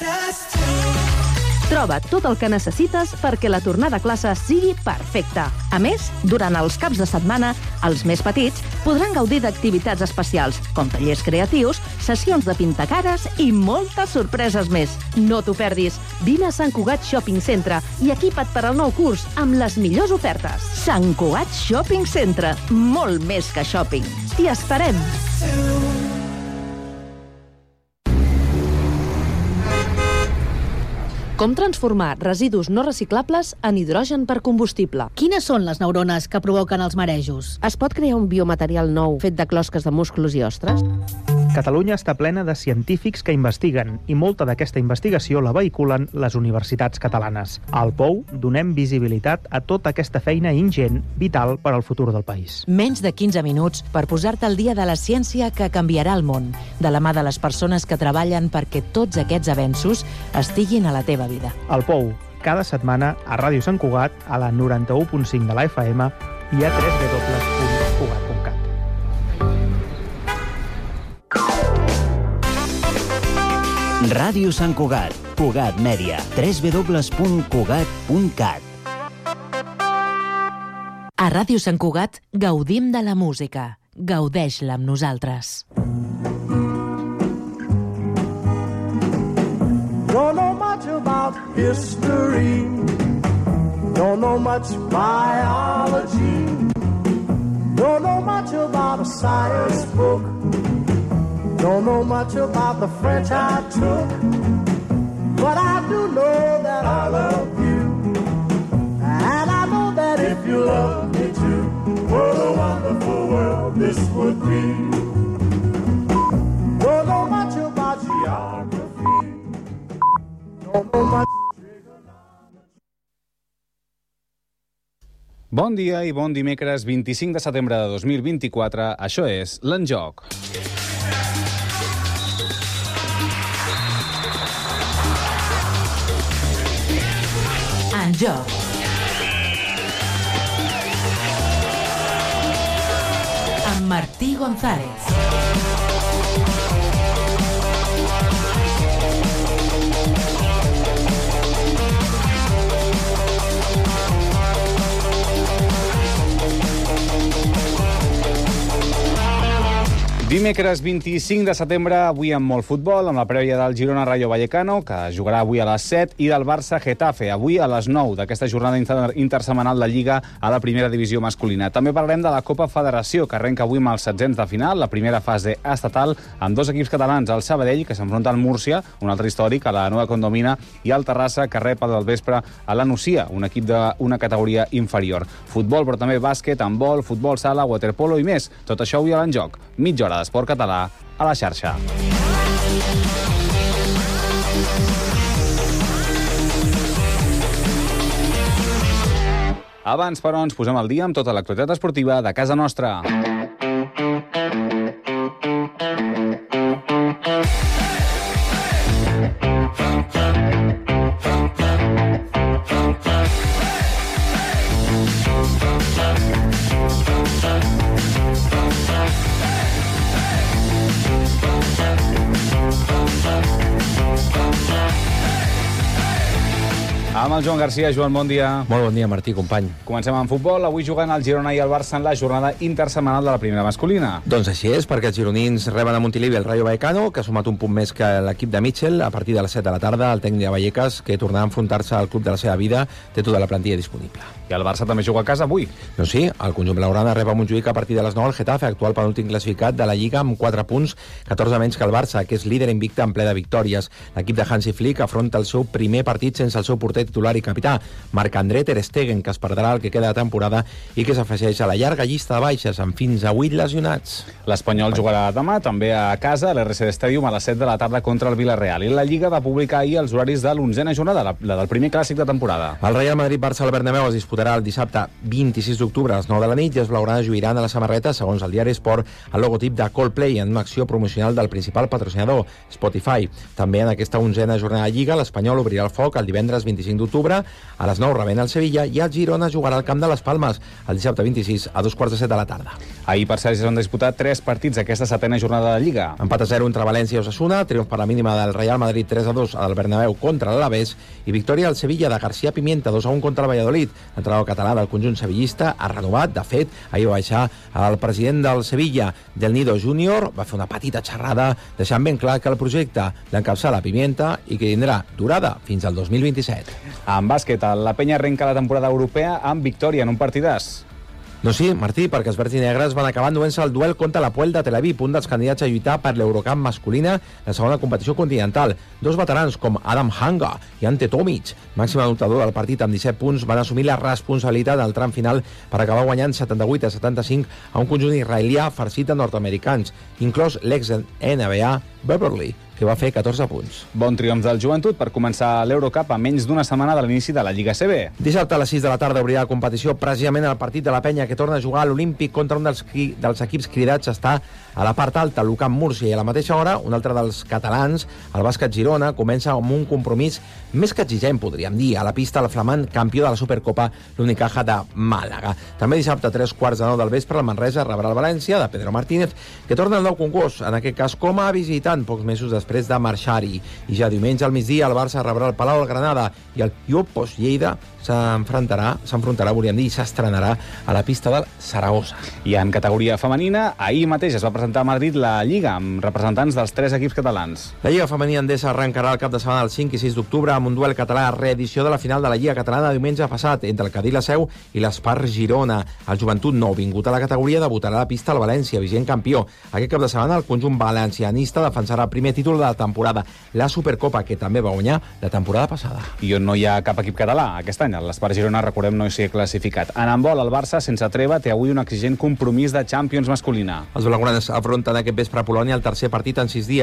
Troba tot el que necessites perquè la tornada a classe sigui perfecta. A més, durant els caps de setmana, els més petits podran gaudir d'activitats especials, com tallers creatius, sessions de pintacares i moltes sorpreses més. No t'ho perdis. Vine a Sant Cugat Shopping Centre i equipa't per al nou curs amb les millors ofertes. Sant Cugat Shopping Centre. Molt més que shopping. T'hi esperem. Com transformar residus no reciclables en hidrogen per combustible? Quines són les neurones que provoquen els marejos? Es pot crear un biomaterial nou fet de closques de musclos i ostres? Catalunya està plena de científics que investiguen i molta d'aquesta investigació la vehiculen les universitats catalanes. Al Pou donem visibilitat a tota aquesta feina ingent, vital per al futur del país. Menys de quinze minuts per posar-te al dia de la ciència que canviarà el món, de la mà de les persones que treballen perquè tots aquests avenços estiguin a la teva vida. Al Pou, cada setmana a Ràdio Sant Cugat, a la noranta-u punt cinc de la F M i a w w w punt cugat punt cat. Ràdio Sant Cugat, Cugat Mèdia, w w w punt cugat punt cat. A Ràdio Sant Cugat gaudim de la música. Gaudeix-la amb nosaltres. Don't know much about history. Don't know much biology. Don't know much about a science book. Don't know much about the French I took. But I do know that I love you. And I know that if you love me too, what a wonderful world this would be. Don't know much about geography. Don't know much. Bon dia i bon dimecres vint-i-cinc de setembre de dos mil vint-i-quatre. Això és l'Enjoc. Enjoc. Amb Martí González. Dimecres vint-i-cinc de setembre, avui amb molt futbol, amb la prèvia del Girona Rayo Vallecano, que jugarà avui a les set, i del Barça Getafe, avui a les nou, d'aquesta jornada inter intersetmanal de Lliga a la primera divisió masculina. També parlarem de la Copa Federació, que arrenca avui amb els setzents de final, la primera fase estatal, amb dos equips catalans, el Sabadell, que s'enfronta al Múrcia, un altre històric, a la nova Condomina, i el Terrassa, que rep al vespre a la Nucia, un equip d'una categoria inferior. Futbol, però també bàsquet, handbol, futbol sala, waterpolo i més. Tot això avui a l'Enjoc. Mitja hora d'esport català a la xarxa. Abans, però, ens posem al dia amb tota l'actualitat esportiva de casa nostra. Amb el Joan Garcia. Joan, bon dia. Molt bon dia, Martí, company. Comencem amb futbol. Avui jugant el Girona i el Barça en la jornada intersetmanal de la primera masculina. Doncs així és, perquè els gironins reben a Montilivi el Rayo Vallecano, que ha sumat un punt més que l'equip de Mitchell. A partir de les set de la tarda, el tècnic de Vallecas, que tornarà a enfrontar-se al club de la seva vida, té tota la plantilla disponible. I el Barça també juga a casa avui. Doncs sí, el conjunt blaugrana rep a Montjuïc a partir de les nou el Getafe, actual penúltim classificat de la Lliga amb quatre punts, catorze menys que el Barça, que és líder invicte en ple de victòries. L'equip de Hansi Flick afronta el seu primer partit sense el seu porter titular i capità, Marc-André Ter Stegen, que es perdrà el que queda de temporada i que s'afegeix a la llarga llista de baixes amb fins a vuit lesionats. L'Espanyol jugarà demà també a casa a l'R C D Stadium a les set de la tarda contra el Villarreal. I la Lliga va publicar ahir els horaris de l'onzena jornada, la, la del primer clàssic de temporada. El Real Madrid-Barça al Bernabéu es disputarà el dissabte vint-i-sis d'octubre a les nou de la nit i els blaugranes lluiran a la samarreta, segons el diari Sport, el logotip de Coldplay en una acció promocional del principal patrocinador, Spotify. També en aquesta onzena jornada de Lliga, l'Espanyol obrirà el foc el divendres vint-i-cinc d'octubre a les nou rebent el Sevilla i el Girona jugarà al camp de les Palmes el dissabte vint-i-sis a dos quarts de set de la tarda. Ahir, per cert, es van disputar tres partits aquesta setena jornada de Lliga. Empat a zero entre València i Osasuna, triomf per la mínima del Real Madrid tres a dos al Bernabéu contra l'Alavés i victòria al Sevilla de García Pimienta dos a un contra el Valladolid. L'entrenador català del conjunt sevillista ha renovat. De fet, ahir va baixar el president del Sevilla, Del Nido Júnior, va fer una petita xerrada deixant ben clar que el projecte l'encapçala Pimienta i que tindrà durada fins al dos mil vint-i-set. En bàsquet, la Penya arrenca la temporada europea amb victòria en un partidàs. No sí, Martí, perquè els verds i negres van acabar enduent-se el duel contra l'Hapoel de Tel Aviv, un dels candidats a lluitar per l'Eurocup masculina, la segona competició continental. Dos veterans com Adam Hanga i Ante Tomic, màxim anotador del partit amb disset punts, van assumir la responsabilitat del tram final per acabar guanyant setanta-vuit a setanta-cinc a un conjunt israelià farcit de nord-americans, inclòs l'ex-N B A Beverly, que va fer catorze punts. Bon triomf del Joventut per començar l'Eurocup a menys d'una setmana de l'inici de la Lliga C B. Dissabte a les sis de la tarda obrirà la competició precisament el partit de la Penya, que torna a jugar a l'Olímpic contra un dels, dels equips cridats a estar a la part alta, l'Ucamp Múrcia, i a la mateixa hora un altre dels catalans, el Bàsquet Girona, comença amb un compromís més que exigent, podríem dir, a la pista el flamant campió de la Supercopa, l'Unicaja de Màlaga. També dissabte a tres quarts de nou del vespre el Manresa rebrà el València, de Pedro Martínez, que torna al nou concurs, en aquest cas com a visitant, pocs mesos després de marxar-hi. I ja diumenge al migdia el Barça rebrà el Palau al Granada i el Iopos Lleida s'enfrontarà, s'enfrontarà, volíem dir, i s'estrenarà a la pista del Saragossa. I en categoria femenina, ahir mateix es va presentar a Madrid la Lliga, amb representants dels tres equips catalans. La Lliga femenina Endesa arrencarà el cap de setmana del cinc i sis d'octubre amb un duel català, reedició de la final de la Lliga catalana diumenge passat entre el Cadí la Seu i l'Espar Girona. El Joventut nou vingut a la categoria debutarà a la pista al València, vigent campió. Aquest cap de setmana el conjunt valencianista defensarà el primer títol de la temporada, la Supercopa, que també va guanyar la temporada passada. I on no hi ha cap equip català aquest any, l'Espar Girona, recordem, no s'hi ha classificat. En handbol, el Barça, sense treva, té avui un exigent compromís de Champions masculina. Els blaugranes afronten aquest vespre a Polònia el tercer partit en sis dies.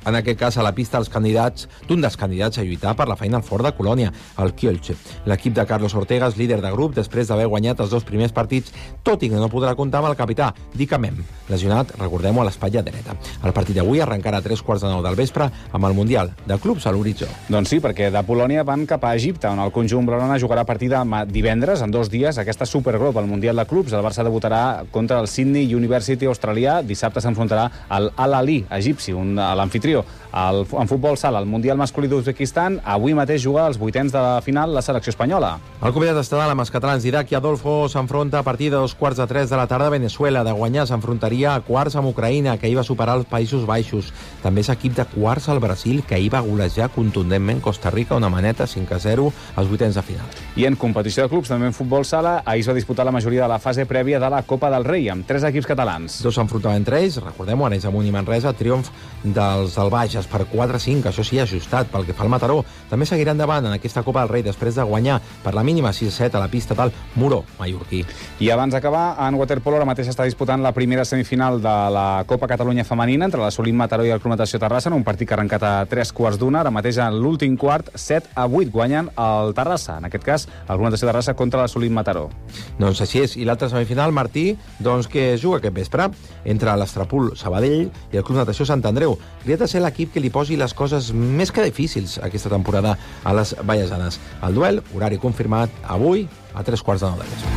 en aquest cas a la pista els candidats d'un dels candidats a lluitar per la Final Four de Colònia, el Kielce. L'equip de Carlos Ortega és líder de grup després d'haver guanyat els dos primers partits, tot i que no podrà comptar amb el capità, Dika Mem, lesionat, recordem-ho, a l'espatlla dreta. El partit d'avui arrencarà a tres quarts de nou del vespre amb el Mundial de Clubs a l'horitzó. Doncs sí, perquè de Polònia van cap a Egipte, on el conjunt blaugrana jugarà a partir de divendres, en dos dies, aquesta Supergrup, el Mundial de Clubs. El Barça debutarà contra el Sydney University australià. Dissabte s'enfrontarà al Al-Ahly egipci, un, l'anfitrió. El, en futbol sala, el Mundial masculí d'Uzbekistan, avui mateix juga als vuitens de la final la selecció espanyola. El convidat estatal amb els catalans Didac i Adolfo s'enfronta a partir de dos quarts de tres de la tarda a Venezuela. De guanyar s'enfrontaria a quarts amb Ucraïna, que hi va superar els Països Baixos. També és equip de quarts al Brasil, que hi va golejar contundentment Costa Rica, una maneta cinc a zero als vuitens de final. I en competició de clubs, també en futbol sala, ahir es va disputar la majoria de la fase prèvia de la Copa del Rei, amb tres equips catalans. Dos s'enfrontaven entre ells, recordem-ho, Arenys de Munt i Manresa, triomf dels del Bages per quatre a cinc, això sí, ajustat. Pel que fa al Mataró, també seguirà endavant en aquesta Copa del Rei després de guanyar per la mínima sis a set a la pista del Moró, mallorquí. I abans d'acabar, en waterpolo ara mateix està disputant la primera semifinal de la Copa Catalunya femenina entre l'Assolim Mataró i el Club Natació Terrassa, en un partit que ha arrencat a tres quarts d'una. Ara mateix en l'últim quart, set a vuit, guanyen el Terrassa, en aquest cas el Club Natació Terrassa contra l'Assolim Mataró. Doncs així és. I l'altra semifinal, Martí, doncs que es juga aquest vespre entre l'Estrapul Sabadell i el Club Natació Sant Andreu. Li ha de ser l'equip que li posi les coses més que difícils aquesta temporada a les vallesanes. El duel, horari confirmat, avui a tres quarts de nou de vespre.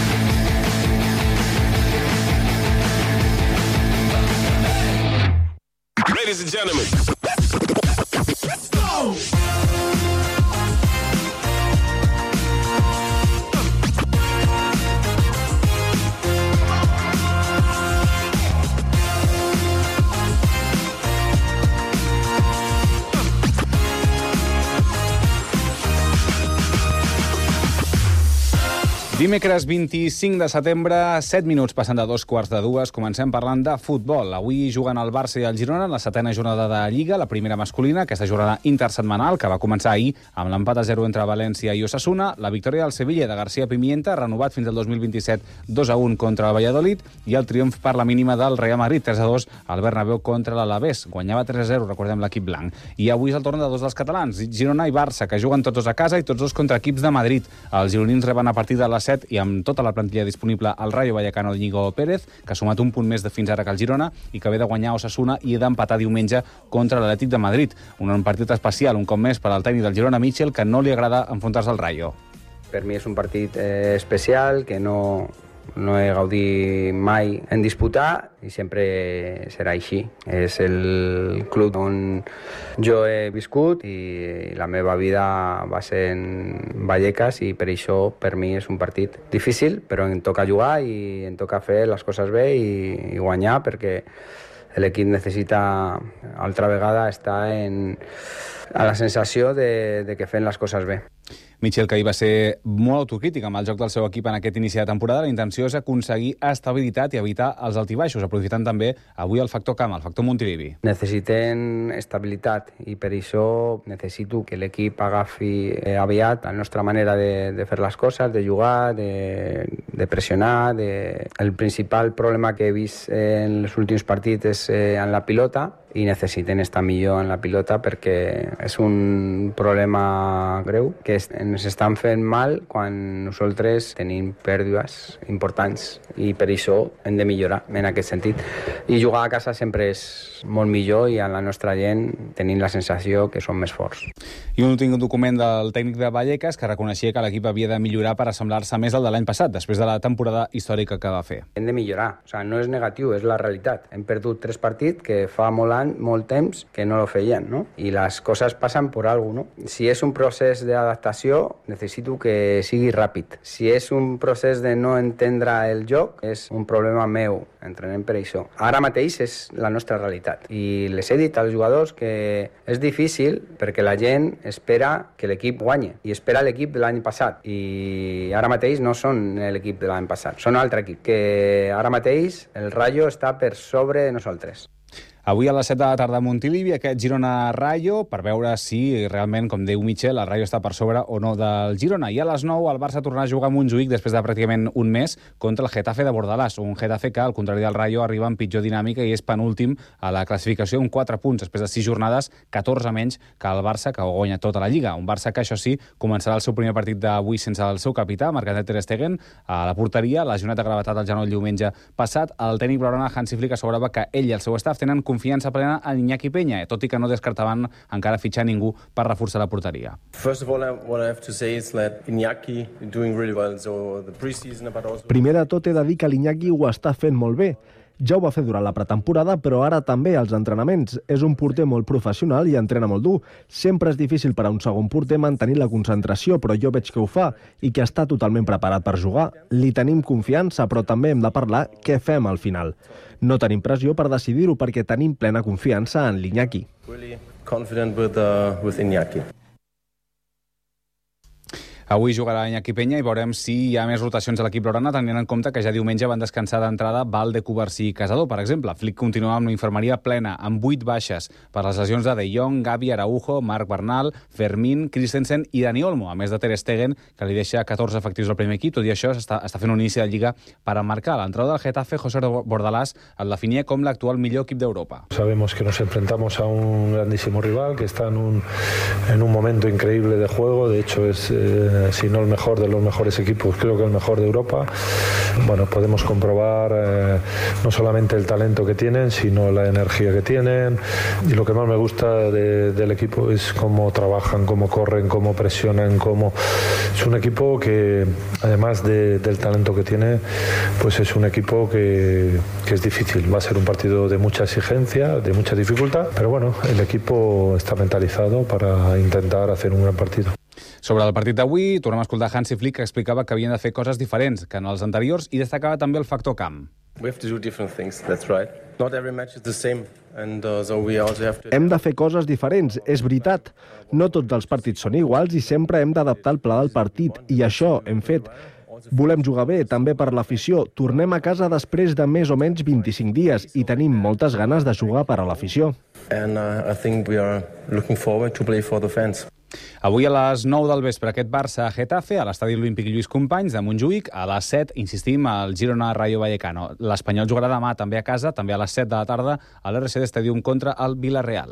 Ladies and gentlemen, let's go! Dimecres vint-i-cinc de setembre, set minuts passant de dos quarts de dues, comencem parlant de futbol. Avui juguen el Barça i el Girona en la setena jornada de Lliga, la primera masculina, aquesta jornada intersetmanal, que va començar ahir amb l'empat a zero entre València i Osasuna, la victòria del Sevilla de García Pimienta, renovat fins al dos mil vint-i-set, dos a un contra el Valladolid, i el triomf per la mínima del Real Madrid, tres a dos al Bernabéu contra l'Alavés. Guanyava tres a zero, recordem l'equip blanc. I avui és el torn de dos dels catalans, Girona i Barça, que juguen tots dos a casa i tots dos contra equips de Madrid. Els gironins reben a partir de les i amb tota la plantilla disponible al Rayo Vallecano Íñigo Pérez, que ha sumat un punt més de fins ara que el Girona i que ve de guanyar Osasuna i d'empatar diumenge contra l'Atlètic de Madrid. Un partit especial, un cop més, per al tècnic del Girona, Michel, que no li agrada enfrontar-se al Rayo. Per mi és un partit eh, especial que no, no he gaudit mai en disputar i sempre serà així. És el club on jo he viscut i la meva vida va ser en Vallecas i per això per mi és un partit difícil, però em toca jugar i em toca fer les coses bé i, i guanyar perquè l'equip necessita altra vegada estar en, a la sensació de, de que fem les coses bé. Michel, que ahir va ser molt autocrític amb el joc del seu equip en aquest inici de temporada. La intenció és aconseguir estabilitat i evitar els altibaixos, aprofitant també avui el factor camp, el factor Montilivi. Necessitem estabilitat i per això necessito que l'equip agafi eh, aviat la nostra manera de, de fer les coses, de jugar, de, de pressionar. De... El principal problema que he vist en els últims partits és eh, en la pilota i necessiten estar millor en la pilota perquè és un problema greu que ens estan fent mal quan nosaltres tenim pèrdues importants i per això hem de millorar en aquest sentit. I jugar a casa sempre és molt millor i a la nostra gent tenim la sensació que som més forts. I un últim document del tècnic de Vallecas que reconeixia que l'equip havia de millorar per assemblar-se més al de l'any passat, després de la temporada històrica que va fer. Hem de millorar, o sigui, no és negatiu, és la realitat. Hem perdut tres partits que fa molt any, molt temps que no lo feien, ¿no? I les coses passen per alguna cosa, ¿no? Si és un procés d'adaptació, necessito que sigui ràpid. Si és un procés de no entendre el joc, és un problema meu. Entrenem per això. Ara mateix és la nostra realitat. I les he dit als jugadors que és difícil perquè la gent espera que l'equip guanyi i espera l'equip de l'any passat. I ara mateix no són l'equip de l'any passat, són un altre equip. Que ara mateix el Rayo està per sobre de nosaltres. Avui a les set de la tarda a Montilivi, aquest Girona-Rayo, per veure si realment, com diu Michel, el Rayo està per sobre o no del Girona. I a les nou el Barça tornarà a jugar a Montjuïc després de pràcticament un mes contra el Getafe de Bordalàs, un Getafe que, al contrari del Rayo, arriba en pitjor dinàmica i és penúltim a la classificació amb quatre punts, després de sis jornades, catorze menys que el Barça, que guanya tota la Lliga. Un Barça que, això sí, començarà el seu primer partit d'avui sense el seu capità, Marc-André Ter Stegen, a la porteria, lesionat de gravetat al genoll diumenge passat. El tècnic blaugrana Hansi Flick assegurava que ell i el seu staff tenen confiança plena en Iñaki Peña, tot i que no descartaven encara fitxar ningú per reforçar la porteria. Primer de tot he de dir que l'Iñaki ho està fent molt bé. Ja ho va fer durant la pretemporada, però ara també als entrenaments. És un porter molt professional i entrena molt dur. Sempre és difícil per a un segon porter mantenir la concentració, però jo veig que ho fa i que està totalment preparat per jugar. Li tenim confiança, però també hem de parlar què fem al final. No tenim pressió per decidir-ho perquè tenim plena confiança en l'Iñaki. Really confident with, uh, with Iñaki. Avui jugarà Iñaki Peña i veurem si hi ha més rotacions a l'equip blaugrana, tenint en compte que ja diumenge van descansar d'entrada Valde, Covarsí i Casador, per exemple. Flick continua amb la infermeria plena, amb vuit baixes per les lesions de De Jong, Gavi, Araujo, Marc Bernal, Fermín, Christensen i Dani Olmo, a més de Ter Stegen, que li deixa catorze efectius al primer equip. Tot i això, està, està fent un inici de Lliga per emmarcar. L'entrenador del Getafe, José Bordalás, el definia com l'actual millor equip d'Europa. Sabemos que nos enfrentamos a un grandísimo rival que está en un, en un momento increíble de juego. De hecho, es... Eh, si no el mejor de los mejores equipos, creo que el mejor de Europa. Bueno, podemos comprobar eh, no solamente el talento que tienen, sino la energía que tienen. Y lo que más me gusta de, del equipo es cómo trabajan, cómo corren, cómo presionan, cómo... Es un equipo que, además de, del talento que tiene, pues es un equipo que, que es difícil. Va a ser un partido de mucha exigencia, de mucha dificultad, pero bueno, el equipo está mentalizado para intentar hacer un gran partido. Sobre el partit d'avui, tornem a escoltar Hansi Flick, que explicava que havien de fer coses diferents que en els anteriors i destacava també el factor camp. We have to do different things, that's right. Not every match is the same. And, uh, so we also have to... Hem de fer coses diferents, és veritat. No tots els partits són iguals i sempre hem d'adaptar el pla del partit, i això hem fet. Volem jugar bé, també per l'afició. Tornem a casa després de més o menys vint-i-cinc dies i tenim moltes ganes de jugar per a l'afició. And uh, I think we are looking forward to play for the fans. Avui a les nou del vespre aquest Barça-Getafe a l'estadi Olímpic Lluís Companys de Montjuïc. A les set, insistim, al Girona-Rayo Vallecano. L'Espanyol jugarà demà també a casa, també a les set de la tarda, a l'R C D Stadium contra el Villarreal.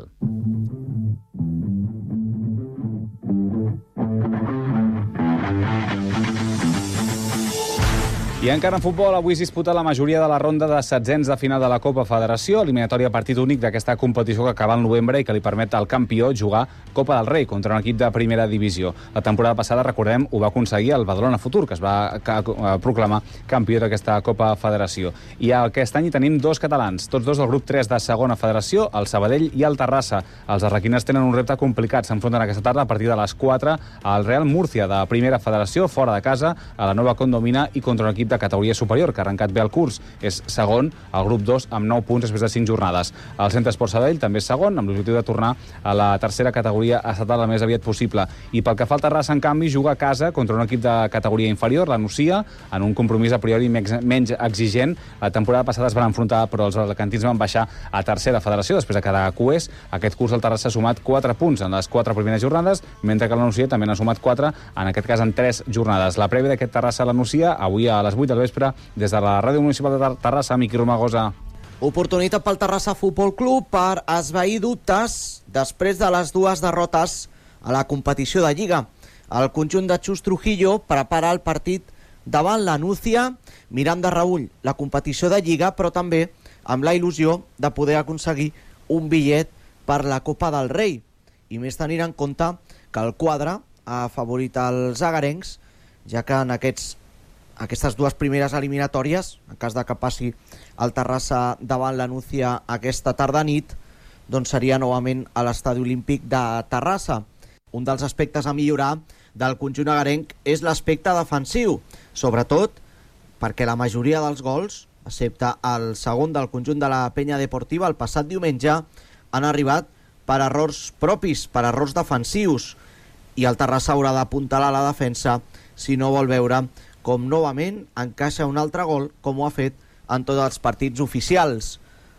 I encara en futbol, avui es disputa la majoria de la ronda de setzents de final de la Copa Federació, eliminatòria partit únic d'aquesta competició que acaba al novembre i que li permet al campió jugar Copa del Rei contra un equip de primera divisió. La temporada passada, recordem, ho va aconseguir el Badalona Futur, que es va proclamar campió d'aquesta Copa Federació. I aquest any hi tenim dos catalans, tots dos del grup tres de segona federació, el Sabadell i el Terrassa. Els arraquiners tenen un repte complicat, s'enfronten aquesta tarda a partir de les quatre al Real Murcia de primera federació, fora de casa, a la Nova Condomina i contra un equip de categoria superior, que ha arrencat bé el curs. És segon al grup dos amb nou punts després de cinc jornades. El Centre Esport Sabadell també és segon, amb l'objectiu de tornar a la tercera categoria estatal el més aviat possible. I pel que fa al Terrassa, en canvi, juga a casa contra un equip de categoria inferior, la Nucia, en un compromís a priori menys exigent. La temporada passada es van enfrontar, però els alacantins van baixar a tercera federació, després de quedar a cues. Aquest curs el Terrassa ha sumat quatre punts en les quatre primeres jornades, mentre que la Nucia també n'ha sumat quatre, en aquest cas en tres jornades. La prèvia d'aquest Terrassa a la Nucia, avui a les vuit del vespre, des de la Ràdio Municipal de Terrassa. Miqui Romagosa. Oportunitat pel Terrassa Futbol Club per esvair dubtes després de les dues derrotes a la competició de Lliga. El conjunt de Xus Trujillo prepara el partit davant la Núcia, mirant de reull la competició de Lliga, però també amb la il·lusió de poder aconseguir un bitllet per la Copa del Rei. I més tenint en compte que el quadre ha favorit els agarencs, ja que en aquests aquestes dues primeres eliminatòries, en cas de que passi el Terrassa davant la Núcia aquesta tarda nit, doncs seria novament a l'Estadi Olímpic de Terrassa. Un dels aspectes a millorar del conjunt agarenc és l'aspecte defensiu, sobretot perquè la majoria dels gols, excepte el segon del conjunt de la Penya Deportiva el passat diumenge, han arribat per errors propis, per errors defensius, i el Terrassa haurà d'apuntalar la defensa si no vol veure com novament encaixa un altre gol, com ho ha fet en tots els partits oficials.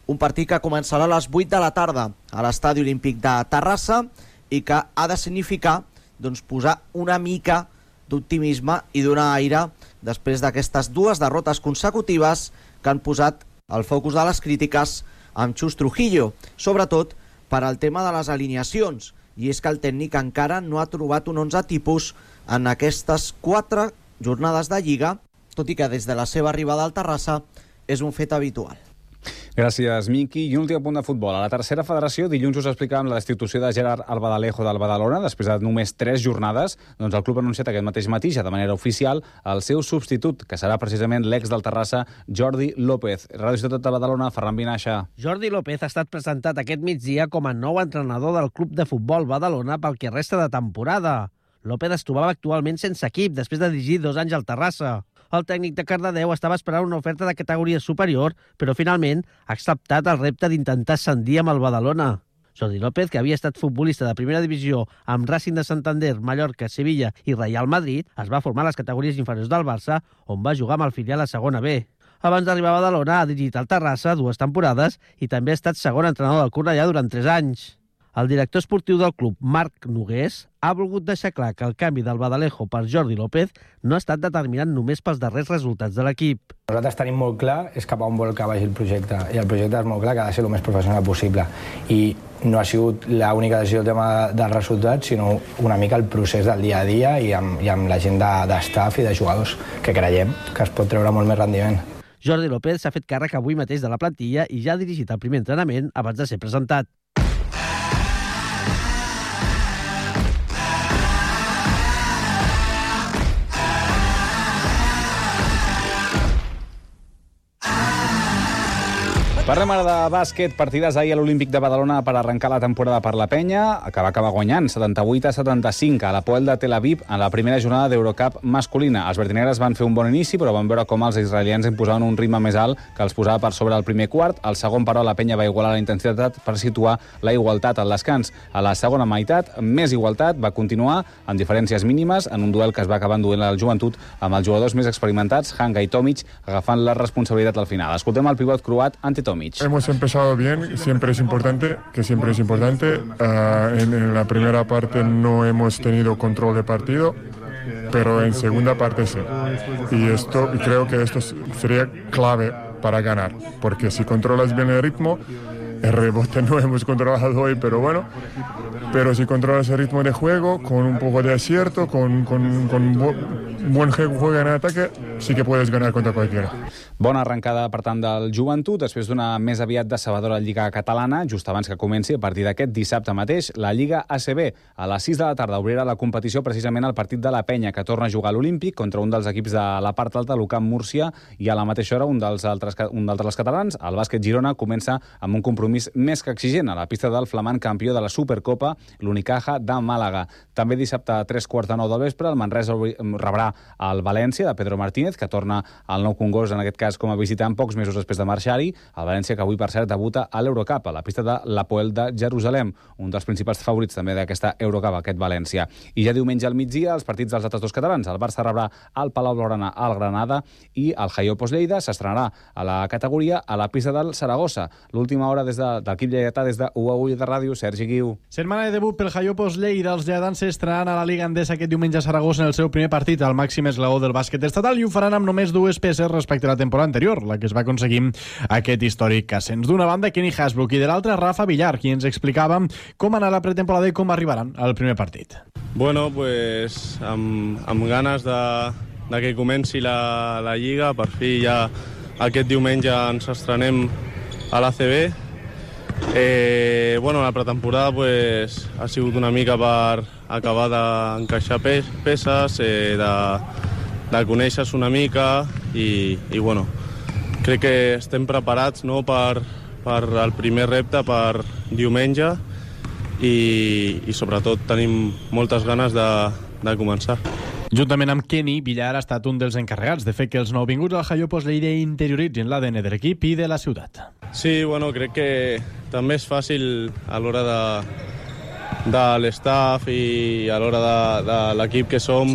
un partit que començarà a les vuit de la tarda a l'Estadi Olímpic de Terrassa i que ha de significar doncs, posar una mica d'optimisme i donar aire després d'aquestes dues derrotes consecutives que han posat el focus de les crítiques amb Chus Trujillo, sobretot per al tema de les alineacions, i és que el tècnic encara no ha trobat un onze tipus en aquestes quatre jornades de Lliga, tot i que des de la seva arribada al Terrassa és un fet habitual. Gràcies, Miqui. I un últim punt de futbol. A la tercera federació, dilluns us explicàvem la destitució de Gerard Albadalejo del Badalona després de només tres jornades. Doncs el club ha anunciat aquest mateix matí, ja de manera oficial, el seu substitut, que serà precisament l'ex del Terrassa, Jordi López. Ràdio Ciutat de Badalona, Ferran Vinaixa. Jordi López ha estat presentat aquest migdia com a nou entrenador del club de futbol Badalona pel que resta de temporada. López es trobava actualment sense equip després de dirigir dos anys al Terrassa. El tècnic de Cardedeu estava esperant una oferta de categoria superior, però finalment ha acceptat el repte d'intentar ascendir amb el Badalona. Jordi López, que havia estat futbolista de primera divisió amb Racing de Santander, Mallorca, Sevilla i Real Madrid, es va formar a les categories inferiors del Barça, on va jugar amb el filial a segona B. Abans d'arribar a Badalona ha dirigit el Terrassa dues temporades i també ha estat segon entrenador del Cornellà durant tres anys. El director esportiu del club, Marc Nogués, ha volgut deixar clar que el canvi del Badalejo per Jordi López no ha estat determinat només pels darrers resultats de l'equip. Nosaltres tenim molt clar és cap a on vol que vagi el projecte, i el projecte és molt clar que ha de ser el més professional possible. I no ha sigut l'única decisió el tema dels resultats, sinó una mica el procés del dia a dia i amb, i amb la gent d'estaf i de jugadors, que creiem que es pot treure molt més rendiment. Jordi López s'ha fet càrrec avui mateix de la plantilla i ja ha dirigit el primer entrenament abans de ser presentat. Parlem ara de bàsquet, partides ahir a l'Olímpic de Badalona per arrencar la temporada per la penya, que va acabar guanyant setanta-vuit a setanta-cinc a l'Hapoel de Tel Aviv en la primera jornada d'Eurocup masculina. Els verdinegres van fer un bon inici, però van veure com els israelians imposaven un ritme més alt que els posava per sobre el primer quart. Al segon, però, la penya va igualar la intensitat per situar la igualtat al descans. A la segona meitat, més igualtat, va continuar amb diferències mínimes en un duel que es va acabar enduent la joventut amb els jugadors més experimentats, Hanga i Tomic, agafant la responsabilitat al final. Escoltem el pivot croat Ante Tomic. Hemos empezado bien, siempre es importante, que siempre es importante. Uh, en, en la primera parte no hemos tenido control de partido, pero en segunda parte sí. Y esto, y creo que esto sería clave para ganar, porque si controlas bien el ritmo, el rebote no hemos controlado hoy, pero bueno, pero si controlas el ritmo de juego, con un poco de acierto, con, con, con buen juego en ataque, sí que puedes ganar contra cualquiera. Bona arrencada, per tant, del joventut, després d'una més aviat decebedora Lliga Catalana, just abans que comenci, a partir d'aquest dissabte mateix, la Lliga A C B. A les sis de la tarda obrirà la competició precisament el partit de la penya, que torna a jugar a l'Olímpic contra un dels equips de la part alta, l'U C A M Múrcia, i a la mateixa hora un dels altres, un d'altres catalans, el bàsquet Girona, comença amb un compromís més que exigent a la pista del flamant campió de la Supercopa, l'Unicaja de Màlaga. També dissabte a tres quarts de nou del vespre, el Manresa rebrà el València de Pedro Martínez, que torna al Nou Congost, en aquest cas com a visitant pocs mesos després de marxar-hi. El València, que avui, per cert, debuta a l'Eurocup, a la pista de l'Hapoel de Jerusalem, un dels principals favorits també d'aquesta Eurocup, aquest València. I ja diumenge al migdia, els partits dels altres dos catalans. El Barça rebrà al Palau Blaugrana al Granada i el Jaiopos Lleida s'estrenarà a la categoria a la pista del Saragossa. L'última hora des de, de l'equip lleidatà, des de U A U de Ràdio, Sergi Guiu. Setmana de debut pel Jaiopos Lleida. Els lleidatans s'estrenaran a la Liga Endesa aquest diumenge a Saragossa en el seu primer partit, al màxim esglaó del bàsquet estatal, i ho faran amb només dues peces respecte a la temporada anterior, la que es va aconseguir aquest històric ascens. D'una banda, Kenny Hasbrook, i de l'altra, Rafa Villar, qui ens explicava com anar a la pretemporada i com arribaran al primer partit. Bueno, pues amb, amb ganes de, de que comenci la, la Lliga. Per fi ja aquest diumenge ens estrenem a l'A C B. Eh, bueno, la pretemporada pues, ha sigut una mica per acabar d'encaixar pe peces, eh, de, de conèixer-se una mica i, i bueno, crec que estem preparats, no, per, per el primer repte, per diumenge, i, i sobretot tenim moltes ganes de, de començar. Juntament amb Kenny, Villar ha estat un dels encarregats de fer que els nouvinguts al Jaiopos Lleida interioritzin l'A D N de l'equip i de la ciutat. Sí, bueno, crec que també és fàcil a l'hora de, de l'estaf i a l'hora de, de l'equip que som.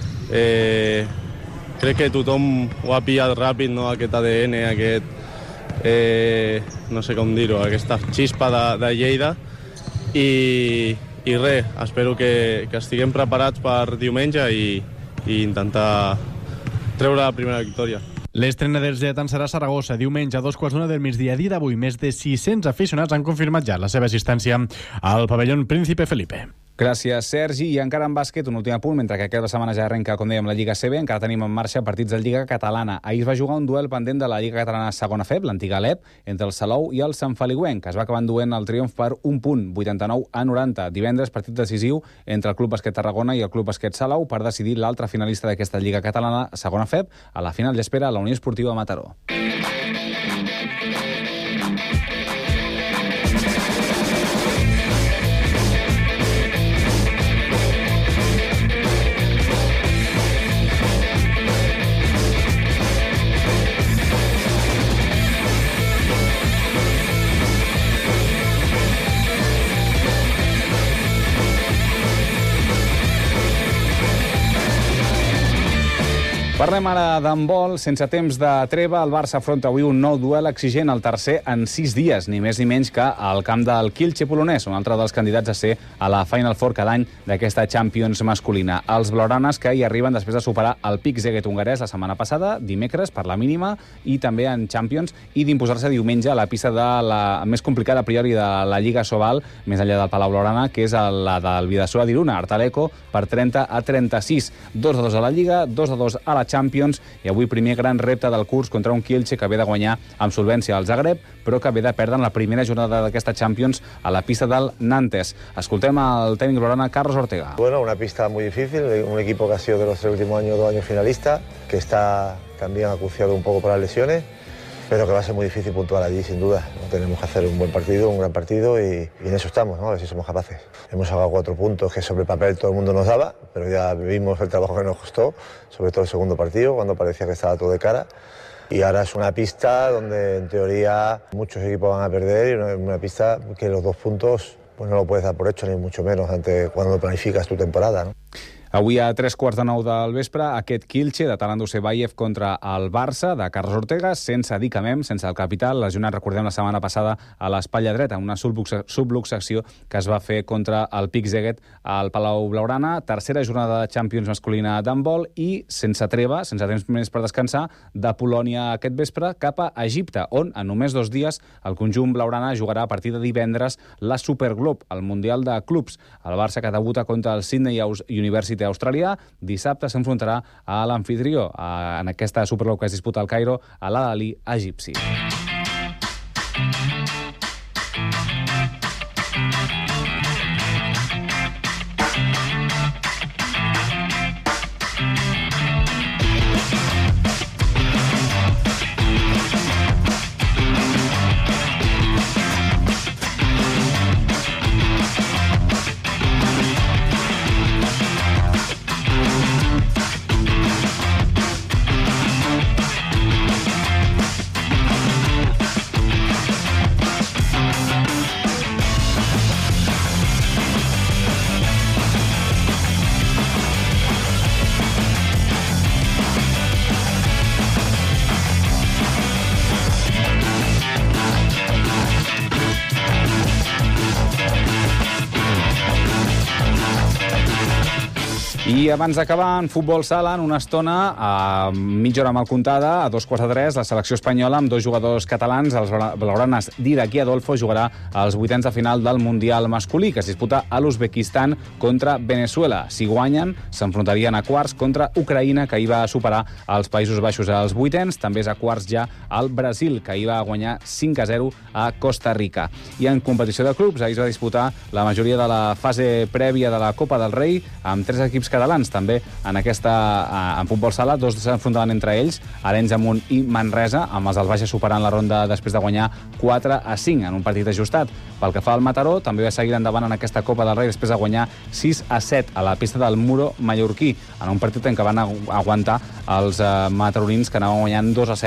Eh, crec que tothom ho ha pillat ràpid, no? Aquest A D N, aquest, eh, no sé com dir-ho, aquesta xispa de, de Lleida i, i res, espero que, que estiguem preparats per diumenge i, i intentar treure la primera victòria. L'estrena dels lletans serà a Saragossa, diumenge a dos quarts d'una del migdia. A dia d'avui, més de sis-cents aficionats han confirmat ja la seva assistència al pavelló Príncipe Felipe. Gràcies, Sergi. I encara en bàsquet, un últim apunt, mentre que aquesta setmana ja arrenca, com dèiem, la Lliga C B, encara tenim en marxa partits de Lliga Catalana. Ahir es va jugar un duel pendent de la Lliga Catalana segona F E B, l'antiga Alep, entre el Salou i el Sant Feliuenc, que es va acabar enduent el triomf per un punt, vuitanta-nou a noranta. Divendres, partit decisiu entre el Club Basquet Tarragona i el Club Basquet Salou per decidir l'altre finalista d'aquesta Lliga Catalana segona F E B. A la final l'espera la Unió Esportiva Mataró. Parlem ara d'handbol. Sense temps de treva, el Barça afronta avui un nou duel exigent, el tercer en sis dies, ni més ni menys que al camp del Kielce polonès, un altre dels candidats a ser a la Final Four cada any d'aquesta Champions masculina. Els blaugranes que hi arriben després de superar el Pick Szeged hongarès la setmana passada, dimecres, per la mínima, i també en Champions, i d'imposar-se diumenge a la pista de la més complicada a priori de la Lliga Sobal, més enllà del Palau Blaugrana, que és la del Bidasoa d'Iruna, Artaleco, per trenta a trenta-sis. dos a dos a la Lliga, dos a dos a la Champions, i avui primer gran repte del curs contra un Kielce que ve de guanyar amb solvència al Zagreb, però que ve de perdre en la primera jornada d'aquesta Champions a la pista del Nantes. Escoltem el tècnic blaugrana Carlos Ortega. Bueno, una pista muy difícil, un equipo que ha sido de los tres últimos años, dos años finalista, que está también acuciado un poco por las lesiones, pero que va a ser muy difícil puntuar allí, sin duda. Tenemos que hacer un buen partido, un gran partido, y, y en eso estamos, ¿no? A ver si somos capaces. Hemos sacado cuatro puntos que sobre papel todo el mundo nos daba, pero ya vimos el trabajo que nos costó, sobre todo el segundo partido, cuando parecía que estaba todo de cara. Y ahora es una pista donde, en teoría, muchos equipos van a perder, y una pista que los dos puntos pues no lo puedes dar por hecho, ni mucho menos ante cuando planificas tu temporada, ¿no? Avui a tres quarts de nou del vespre, aquest Kielce de Talant Dusebaev contra el Barça de Carlos Ortega, sense Dicamem, sense el capital, lesionat, recordem, la setmana passada a l'espatlla dreta, una subluxació que es va fer contra el Pick Szeged al Palau Blaugrana. Tercera jornada de Champions masculina d'handbol i sense treva, sense temps més per descansar, de Polònia aquest vespre cap a Egipte, on en només dos dies el conjunt blaugrana jugarà a partir de divendres la Superglobe, el Mundial de Clubs. El Barça, que debuta contra el Sydney University australià, dissabte s'enfrontarà a l'anfitrió en aquesta Superglobe que es disputa al Cairo, a l'Al-Ahly egipci. I abans d'acabar, en futbol sala, en una estona, a mitja hora mal comptada, a dos quarts de tres, la selecció espanyola, amb dos jugadors catalans, els blaugranes Didac i Adolfo, jugarà als vuitens de final del Mundial masculí, que es disputa a l'Uzbekistan contra Venezuela. Si guanyen, s'enfrontarien a quarts contra Ucraïna, que hi va superar els Països Baixos als vuitens. També és a quarts ja el Brasil, que hi va guanyar cinc a zero a Costa Rica. I en competició de clubs, ahir es va disputar la majoria de la fase prèvia de la Copa del Rei, amb tres equips catalans també en aquesta en futbol sala. Dos s'enfrontaven entre ells, Arenys de Munt i Manresa, amb els del Baixes superant la ronda després de guanyar quatre a cinc en un partit ajustat. Pel que fa al Mataró, també va seguir endavant en aquesta Copa del Rei després de guanyar sis a set a la pista del Muro mallorquí, en un partit en què van aguantar els mataronins, que anaven guanyant dos a set fins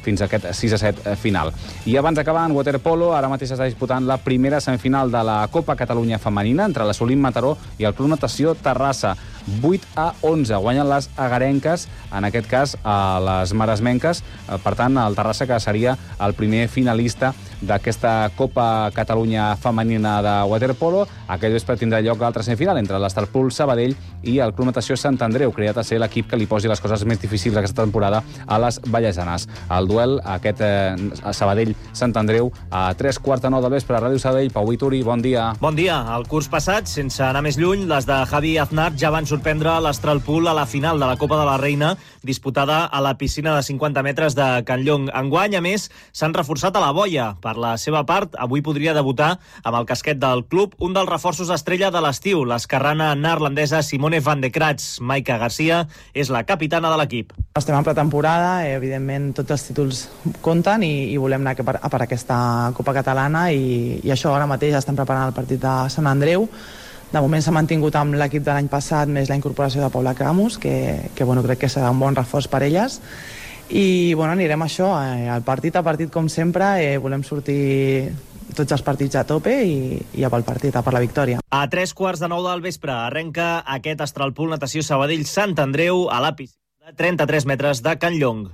fins a aquest sis a set final. I abans d'acabar, en waterpolo, ara mateix està disputant la primera semifinal de la Copa Catalunya femenina entre la Solim Mataró i el Club Natació Terrassa. vuit a onze. Guanyen les agarenques, en aquest cas a les maresmenques. Per tant, el Terrassa, que seria el primer finalista d'aquesta Copa Catalunya femenina de waterpolo. Aquest vespre tindrà lloc l'altra semifinal entre l'Estarpol Sabadell i el Club Natació Sant Andreu, creat a ser l'equip que li posi les coses més difícils aquesta temporada a les vallesanes. El duel, aquest eh, Sabadell-Sant Andreu, a tres quarts de nou del vespre a Ràdio Sabadell. Pau Vituri, bon dia. Bon dia. El curs passat, sense anar més lluny, les de Javi Aznar ja van sorprendre l'Astralpool a la final de la Copa de la Reina, disputada a la piscina de cinquanta metres de Can Llong. Enguany, a més, s'han reforçat a la boia. Per la seva part, avui podria debutar amb el casquet del club un dels reforços estrella de l'estiu, l'esquerrana neerlandesa Simone van de Kratz. Maica Garcia és la capitana de l'equip. Estem en pretemporada, evidentment tots els títols compten i, i volem anar per, per aquesta Copa Catalana i, i això ara mateix estem preparant el partit de Sant Andreu. De moment s'ha mantingut amb l'equip de l'any passat, més la incorporació de Paula Camus, que, que bueno, crec que serà un bon reforç per elles. I bueno, anirem a això, eh, al partit a partit com sempre, eh, volem sortir tots els partits a tope i, i a pel partit, a per la victòria. A tres quarts de nou del vespre arrenca aquest Astralpool Natació Sabadell Sant Andreu a la piscina de trenta-tres metres de Can Llong.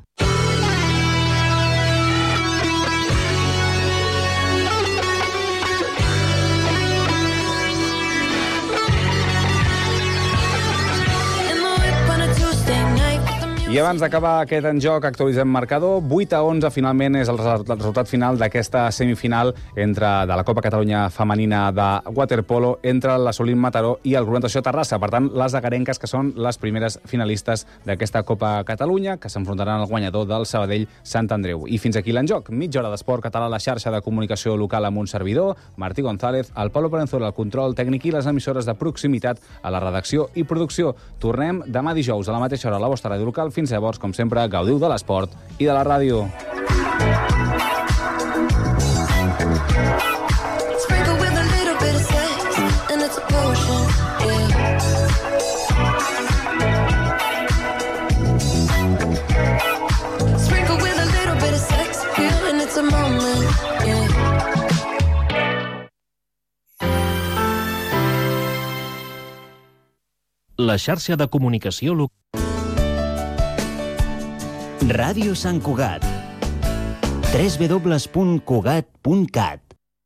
I abans d'acabar aquest enjoc, actualitzem marcador. vuit a onze, finalment, és el resultat final d'aquesta semifinal entre de la Copa Catalunya femenina de waterpolo entre la Solim Mataró i el Club Natació Terrassa. Per tant, les agarenques, que són les primeres finalistes d'aquesta Copa Catalunya, que s'enfrontaran al guanyador del Sabadell Sant Andreu. I fins aquí l'enjoc. Mitja hora d'esport català a la xarxa de comunicació local amb un servidor, Martí González, el Pablo Parenzuela, el control tècnic i les emissores de proximitat a la redacció i producció. Tornem demà dijous a la mateixa hora a la vostra ràdio local. Fins llavors, com sempre, gaudiu de l'esport i de la ràdio. La xarxa de comunicació local. Ràdio Sant Cugat. w w w punt cugat punt cat.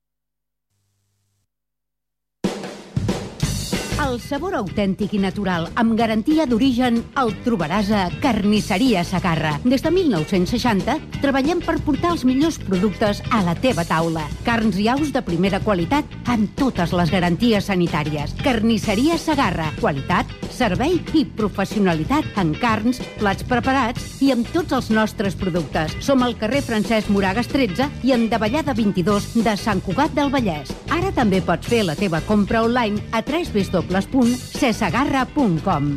El sabor autèntic i natural, amb garantia d'origen, el trobaràs a Carnisseria Segarra. Des de mil nou-cents seixanta treballem per portar els millors productes a la teva taula. Carns i aus de primera qualitat amb totes les garanties sanitàries. Carnisseria Segarra. Qualitat, servei i professionalitat en carns, plats preparats i amb tots els nostres productes. Som al carrer Francesc Moragas tretze i en Davallada vint-i-dos de Sant Cugat del Vallès. Ara també pots fer la teva compra online a w w w punt cesegarra punt com.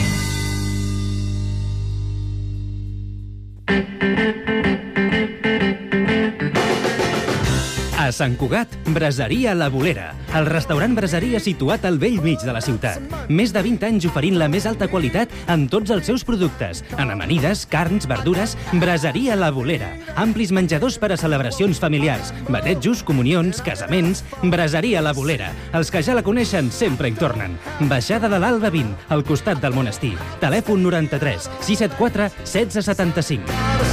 A Sant Cugat, Braseria La Bolera, el restaurant braseria situat al vell mig de la ciutat. Més de vint anys oferint la més alta qualitat en tots els seus productes. En amanides, carns, verdures, Braseria La Bolera. Amplis menjadors per a celebracions familiars, batejos, comunions, casaments. Braseria La Bolera. Els que ja la coneixen sempre hi tornen. Baixada de l'Alba vint, al costat del monestir. Telèfon noranta-tres sis set quatre setze setanta-cinc.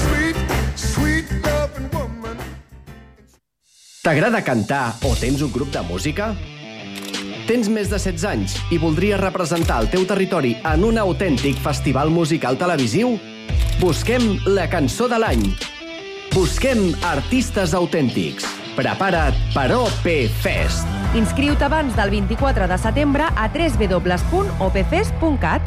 T'agrada cantar o tens un grup de música? Tens més de setze anys i voldries representar el teu territori en un autèntic festival musical televisiu? Busquem la cançó de l'any. Busquem artistes autèntics. Prepara't per O P Fest. Inscriu-te abans del vint-i-quatre de setembre a w w w punt o p fest punt cat.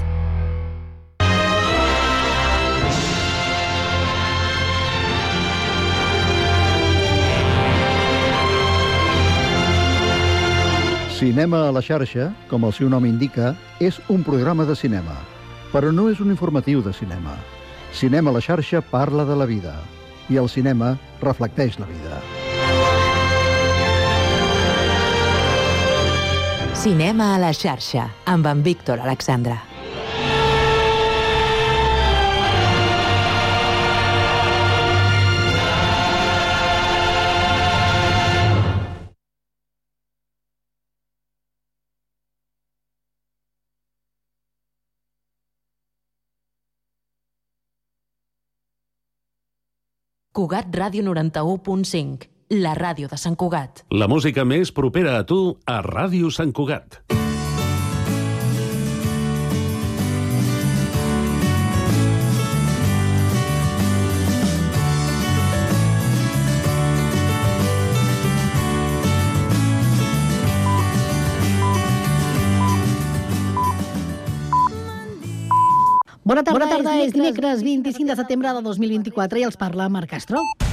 Cinema a la xarxa, com el seu nom indica, és un programa de cinema, però no és un informatiu de cinema. Cinema a la xarxa parla de la vida, i el cinema reflecteix la vida. Cinema a la xarxa, amb en Víctor Alexandra. Cugat Ràdio noranta-u punt cinc, la ràdio de Sant Cugat. La música més propera a tu a Ràdio Sant Cugat. Bona tarda, Bona tarda és dimecres vint-i-cinc de setembre de dos mil vint-i-quatre i els parla Marc Castro.